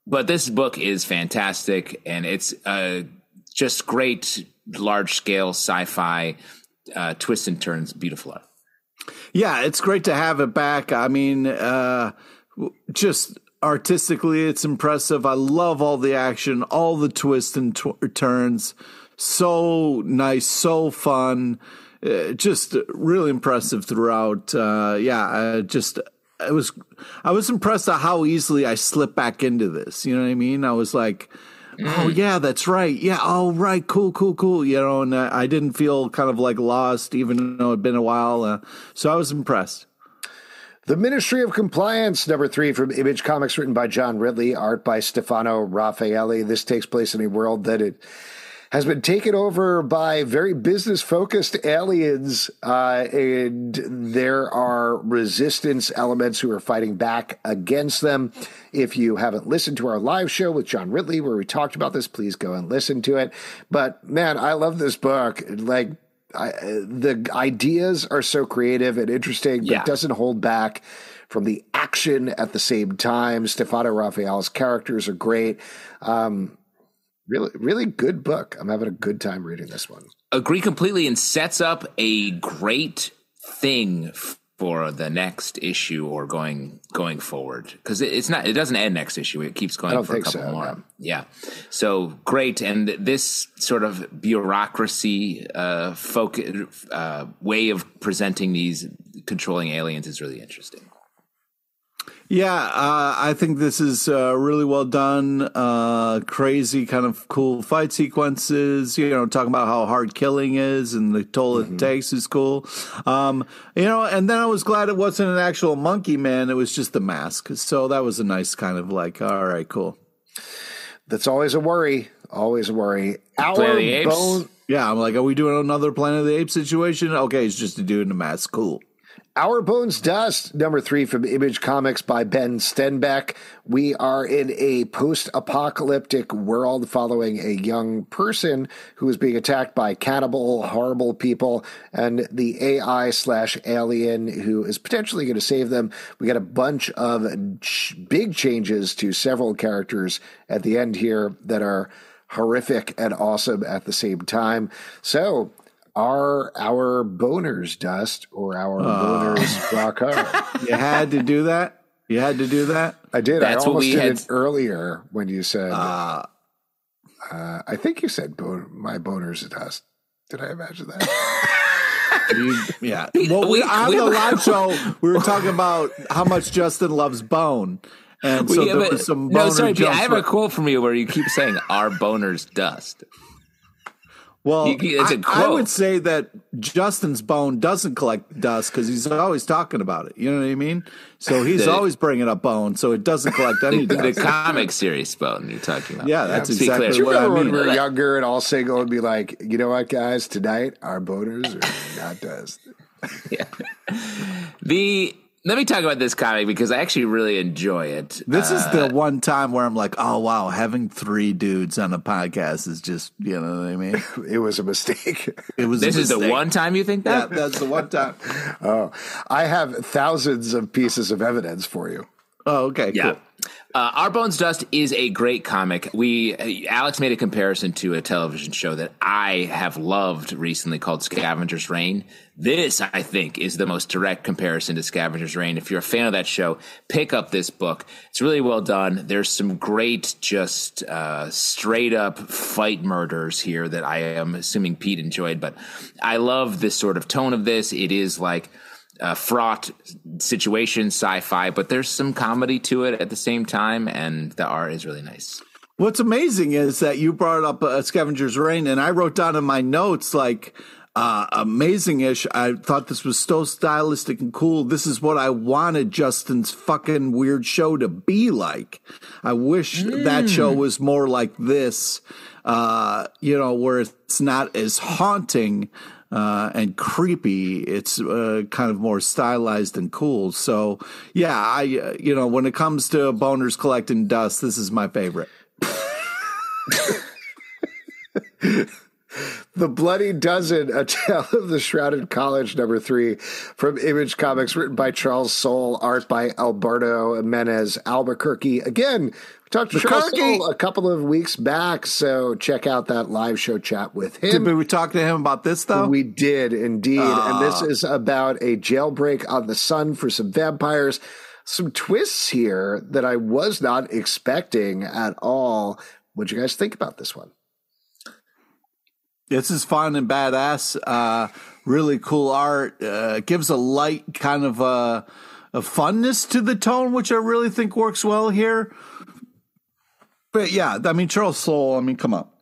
But this book is fantastic, and it's just great, large-scale sci-fi twists and turns, beautiful art. Yeah, it's great to have it back. I mean, just artistically, it's impressive. I love all the action, all the twists and turns. So nice, so fun. Just really impressive throughout. I was impressed at how easily I slipped back into this. You know what I mean? I was like, oh yeah, that's right. Yeah. Oh, right. Cool. You know, and I didn't feel kind of like lost, even though it'd been a while. So I was impressed. The Ministry of Compliance, number 3 from Image Comics, written by John Ridley, art by Stefano Raffaelli. This takes place in a world that it has been taken over by very business-focused aliens, and there are resistance elements who are fighting back against them. If you haven't listened to our live show with John Ridley, where we talked about this, please go and listen to it. But, man, I love this book. Like, the ideas are so creative and interesting, but doesn't hold back from the action at the same time. Stefano Raffaelli's characters are great. Really, really good book. I'm having a good time reading this one. Agree completely, and sets up a great thing for the next issue or going forward, because it doesn't end next issue. It keeps going for a couple more. No. Yeah. So great. And this sort of bureaucracy way of presenting these controlling aliens is really interesting. Yeah, I think this is really well done. Crazy, kind of cool fight sequences. You know, talking about how hard killing is and the toll it takes is cool. You know, and then I was glad it wasn't an actual monkey man. It was just the mask. So that was a nice kind of like, all right, cool. That's always a worry. Always a worry. Planet of the Apes. Yeah, I'm like, are we doing another Planet of the Apes situation? Okay, it's just a dude in a mask. Cool. Our Bones Dust, number 3 from Image Comics by Ben Stenbeck. We are in a post-apocalyptic world following a young person who is being attacked by cannibal, horrible people, and the AI/alien who is potentially going to save them. We got a bunch of big changes to several characters at the end here that are horrific and awesome at the same time. So, are our boners dust or our boners rock hard? You had to do that? You had to do that? I did. I almost did it earlier when you said, I think you said my boners dust. Did I imagine that? Yeah. Well, on the live show, we were talking about how much Justin loves bone. And so there was some boner Pete, I have a quote from you where you keep saying, our boners dust. Well, it's a quote. I would say that Justin's bone doesn't collect dust because he's always talking about it. You know what I mean? So he's always bringing up bone, so it doesn't collect any dust. The comic series bone you're talking about. Yeah, that's exactly what I mean. Do you remember when we were younger and all single and be like, you know what, guys? Tonight, our boners are not dust. Yeah. Let me talk about this comic because I actually really enjoy it. This is the one time where I'm like, oh, wow, having 3 dudes on a podcast is just, you know what I mean? It was a mistake. This is the one time you think that? Yeah, that's the one time. Oh, I have thousands of pieces of evidence for you. Oh, okay, yeah. cool. Our Bones Dust is a great comic. Alex made a comparison to a television show that I have loved recently called Scavenger's Reign. This, I think, is the most direct comparison to Scavenger's Reign. If you're a fan of that show, pick up this book. It's really well done. There's some great, just straight up fight murders here that I am assuming Pete enjoyed. But I love this sort of tone of this. It is like fraught situation, sci-fi, but there's some comedy to it at the same time, and the art is really nice. What's amazing is that you brought up Scavenger's Reign, and I wrote down in my notes, like, amazing-ish. I thought this was so stylistic and cool. This is what I wanted Justin's fucking weird show to be like. I wish that show was more like this, you know, where it's not as haunting and creepy. It's kind of more stylized and cool. So, yeah, you know, when it comes to boners collecting dust, this is my favorite. The Bloody Dozen, A Tale of the Shrouded College, #3, from Image Comics, written by Charles Soule, art by Alberto Menez Albuquerque. Again, we talked to Charles Soule a couple of weeks back, so check out that live show chat with him. Did we talk to him about this, though? We did, indeed. And this is about a jailbreak on the sun for some vampires. Some twists here that I was not expecting at all. What'd you guys think about this one? This is fun and badass. Really cool art. Gives a light kind of a funness to the tone, which I really think works well here. But yeah, I mean, Charles Soule, I mean, come on.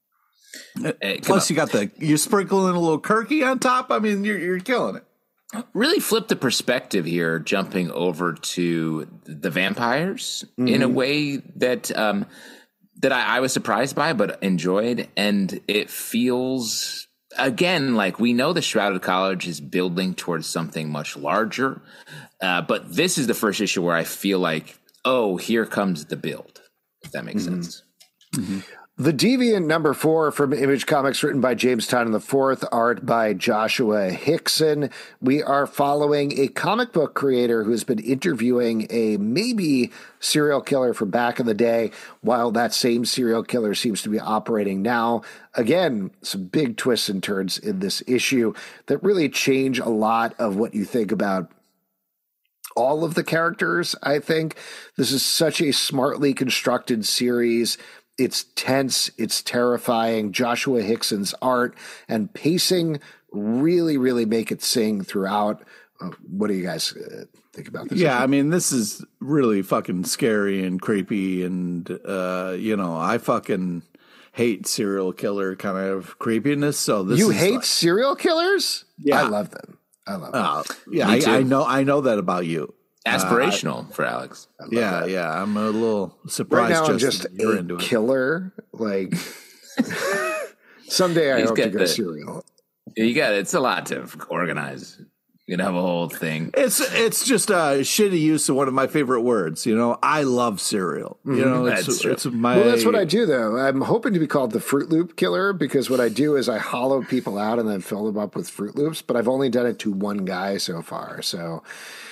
Plus, you got you're sprinkling a little Kirky on top. I mean, you're killing it. Really flipped the perspective here, jumping over to the vampires in a way that that I was surprised by, but enjoyed. And it feels, again, like we know the Shrouded College is building towards something much larger. But this is the first issue where I feel like, oh, here comes the build, if that makes sense. Mm-hmm. The Deviant, #4, from Image Comics, written by James Tynion IV, art by Joshua Hickson. We are following a comic book creator who's been interviewing a maybe serial killer from back in the day, while that same serial killer seems to be operating now. Again, some big twists and turns in this issue that really change a lot of what you think about all of the characters, I think. This is such a smartly constructed series. It's tense. It's terrifying. Joshua Hickson's art and pacing really, really make it sing throughout. What do you guys think about this? Yeah, I mean, this is really fucking scary and creepy. And, I fucking hate serial killer kind of creepiness. So this You hate serial killers? Yeah. I love them. Yeah, I know that about you. Aspirational for Alex. Yeah. I'm a little surprised. Right now, I'm just a killer. Like, someday I hope to go serial. You got it. It's a lot to organize. You can have a whole thing. It's just a shitty use of one of my favorite words. I love cereal. It's my. Well, that's what I do, though. I'm hoping to be called the Fruit Loop Killer, because what I do is I hollow people out and then fill them up with Fruit Loops. But I've only done it to one guy so far, so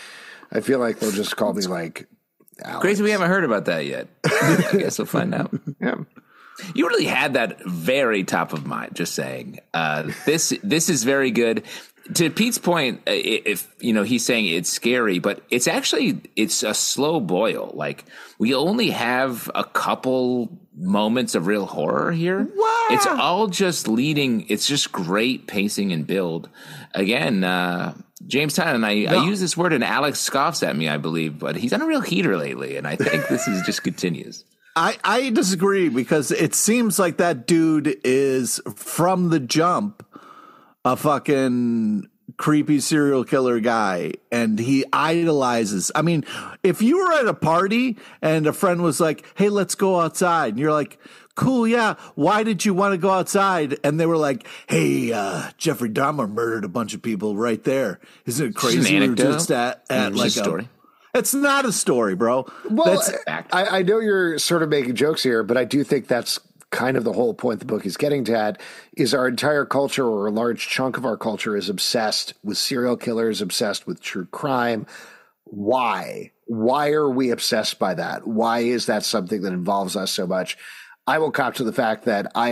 I feel like they'll just call me like Alex. Crazy, we haven't heard about that yet. I guess we'll find out. Yeah. You really had that very top of mind. Just saying, this is very good. To Pete's point, if he's saying it's scary, but it's a slow boil. Like, we only have a couple moments of real horror here. Wow. It's all just leading. It's just great pacing and build. Again, James Tynion, I use this word and Alex scoffs at me, I believe, but he's on a real heater lately, and I think this is just continues. I disagree, because it seems like that dude is from the jump a fucking creepy serial killer guy, and he idolizes. I mean, if you were at a party and a friend was like, hey, let's go outside, and you're like, cool, yeah, why did you want to go outside? And they were like, hey, Jeffrey Dahmer murdered a bunch of people right there. Isn't it crazy? An anecdote? Just at like a story. It's not a story, bro. Well, I know you're sort of making jokes here, but I do think that's kind of the whole point the book is getting at, is our entire culture, or a large chunk of our culture, is obsessed with serial killers, obsessed with true crime. Why? Why are we obsessed by that? Why is that something that involves us so much? I will cop to the fact that I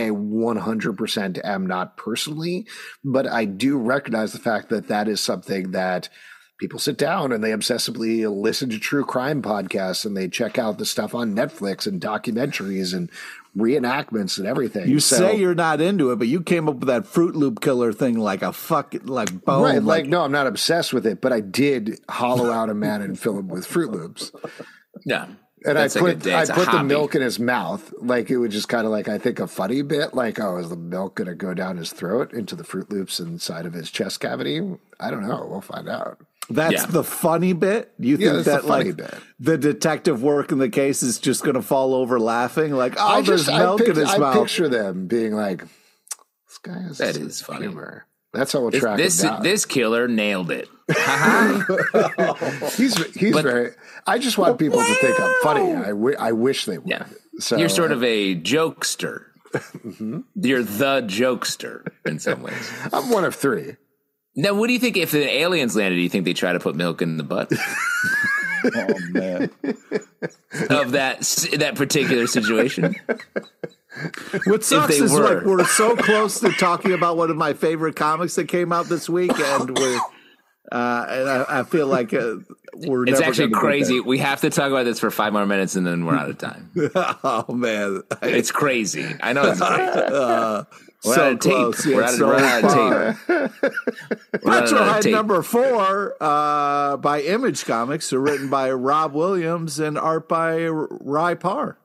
100% am not personally, but I do recognize the fact that that is something that people sit down and they obsessively listen to true crime podcasts, and they check out the stuff on Netflix and documentaries and reenactments and everything. You say you're not into it, but you came up with that Fruit Loop killer thing like a fucking boom. Right, like no, I'm not obsessed with it, but I did hollow out a man and fill him with Fruit Loops. Yeah. And I put the milk in his mouth. Like, it would just kind of like, I think, a funny bit. Like, oh, is the milk going to go down his throat into the Fruit Loops inside of his chest cavity? I don't know. We'll find out. That's the funny bit? You think that, like, the detective work in the case is just going to fall over laughing? Like, oh, there's milk in his mouth. I picture them being like, this guy has that is funny. Humor. That's how we'll track him down. This killer nailed it. He's very. I just want people to think I'm funny. I wish they would. Yeah. So you're sort of a jokester You're the jokester in some ways. I'm one of three. Now, what do you think if the aliens landed? Do you think they try to put milk in the butt? Oh man! Of that particular situation. What sucks is like we're so close to talking about one of my favorite comics that came out this week, and I feel like we're. It's actually crazy. We have to talk about this for 5 more minutes, and then we're out of time. Oh man, it's crazy. I know it's crazy. We're so out of tape. Close, we're out of tape. Retrohead number 4 by Image Comics, written by Rob Williams and art by Ry Parr.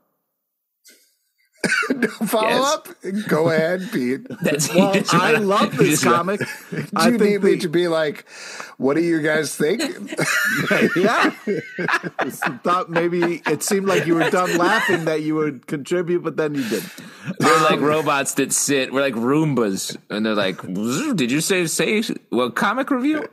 Follow up? Go ahead, Pete. I love this comic. Do you need me to be like, what do you guys think? Yeah. Thought maybe it seemed like you were done laughing that you would contribute, but then you didn't. We're like robots that sit. We're like Roombas. And they're like, did you say, well, comic review?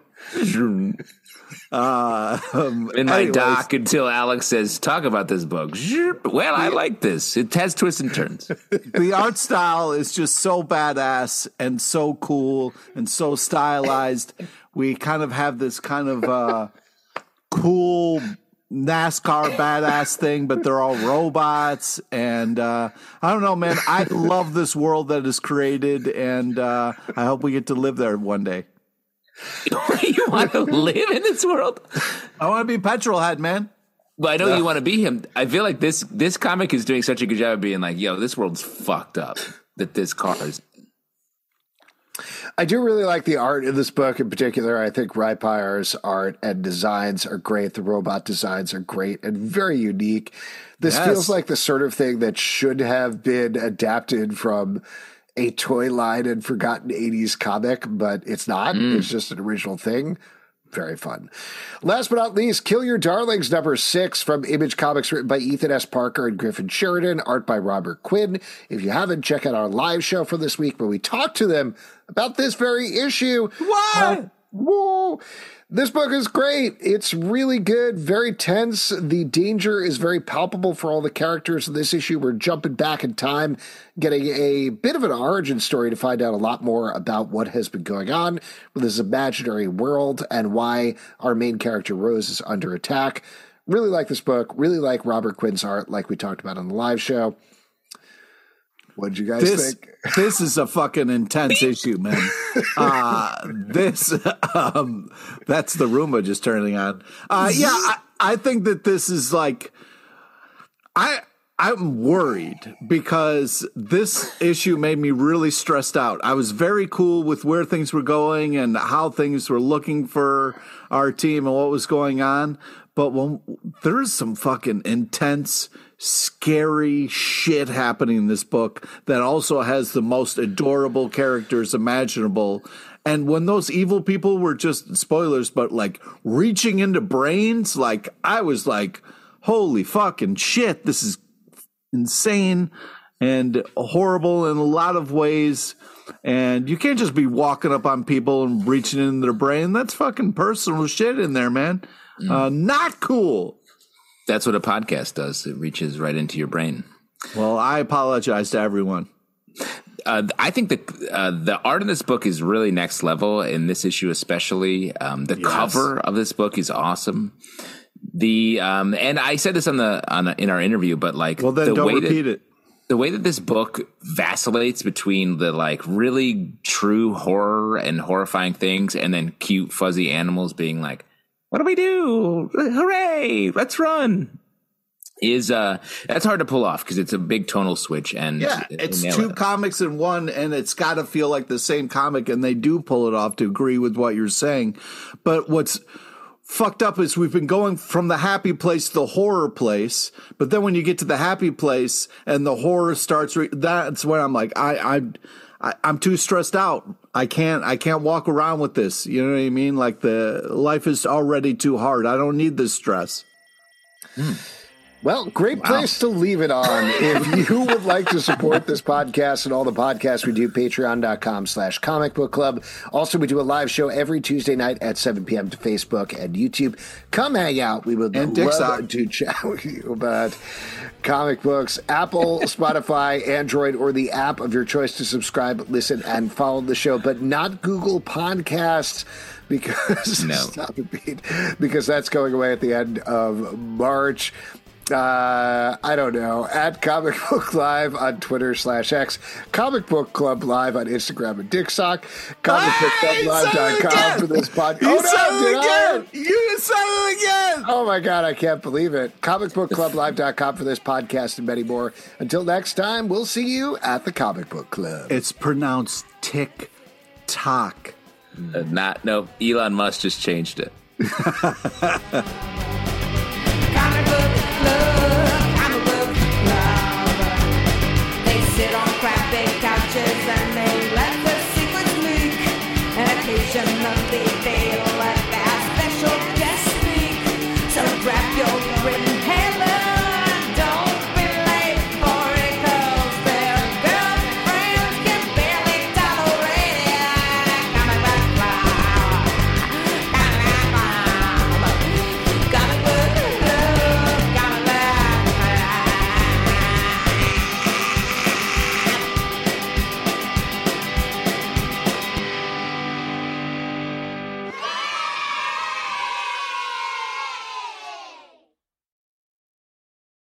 In my doc until Alex says, talk about this book. Well, I like this. It has twists and turns. The art style is just so badass and so cool and so stylized. We kind of have this kind of cool NASCAR badass thing, but they're all robots. And I don't know, man. I love this world that is created, and I hope we get to live there one day. You want to live in this world? I want to be Petrolhead, man. Well, I know you want to be him. I feel like this comic is doing such a good job of being like, yo, this world's fucked up that this car is. I do really like the art in this book in particular. I think Ry Parr's art and designs are great. The robot designs are great and very unique. This feels like the sort of thing that should have been adapted from a toy line and forgotten 80s comic, but it's not. It's just an original thing. Very fun. Last but not least, Kill Your Darlings number 6 from Image Comics, written by Ethan S. Parker and Griffin Sheridan, art by Robert Quinn. If you haven't, check out our live show for this week where we talked to them about this very issue. What? Whoa. This book is great. It's really good, very tense. The danger is very palpable for all the characters in this issue. We're jumping back in time, getting a bit of an origin story to find out a lot more about what has been going on with this imaginary world and why our main character Rose is under attack. Really like this book. Really like Robert Quinn's art, like we talked about on the live show. What'd you guys think? This is a fucking intense issue, man. That's the Roomba just turning on. I think that this is like, I'm worried because this issue made me really stressed out. I was very cool with where things were going and how things were looking for our team and what was going on. But when there's some fucking intense, scary shit happening in this book that also has the most adorable characters imaginable. And when those evil people were just, spoilers, but like reaching into brains, like I was like, holy fucking shit, this is insane and horrible in a lot of ways. And you can't just be walking up on people and reaching into their brain. That's fucking personal shit in there, man. Not cool. That's what a podcast does. It reaches right into your brain. Well, I apologize to everyone. I think the art in this book is really next level in this issue, especially. The cover of this book is awesome. And I said this in our interview, but like, well, then don't repeat it. The way that this book vacillates between the like really true horror and horrifying things, and then cute fuzzy animals being like, what do we do? Hooray! Let's run. That's hard to pull off because it's a big tonal switch, and it's two comics in one, and it's got to feel like the same comic, and they do pull it off to agree with what you're saying. But what's fucked up is we've been going from the happy place to the horror place, but then when you get to the happy place and the horror starts, that's when I'm like, I'm too stressed out. I can't walk around with this. You know what I mean? Like the life is already too hard. I don't need this stress. Well, great place to leave it on. If you would like to support this podcast and all the podcasts we do, patreon.com/Comic Book Club. Also, we do a live show every Tuesday night at 7 p.m. to Facebook and YouTube. Come hang out. We would love to chat with you about comic books. Apple, Spotify, Android, or the app of your choice to subscribe, listen, and follow the show, but not Google Podcasts. Because stop it, Pete, because that's going away at the end of March. I don't know, at Comic Book Live on Twitter/X, Comic Book Club Live on Instagram and DickSock, comicbookclublive.com for this podcast. You said it again! Oh my God, I can't believe it. comicbookclublive.com for this podcast and many more. Until next time, we'll see you at the Comic Book Club. It's pronounced tick-tock. Elon Musk just changed it.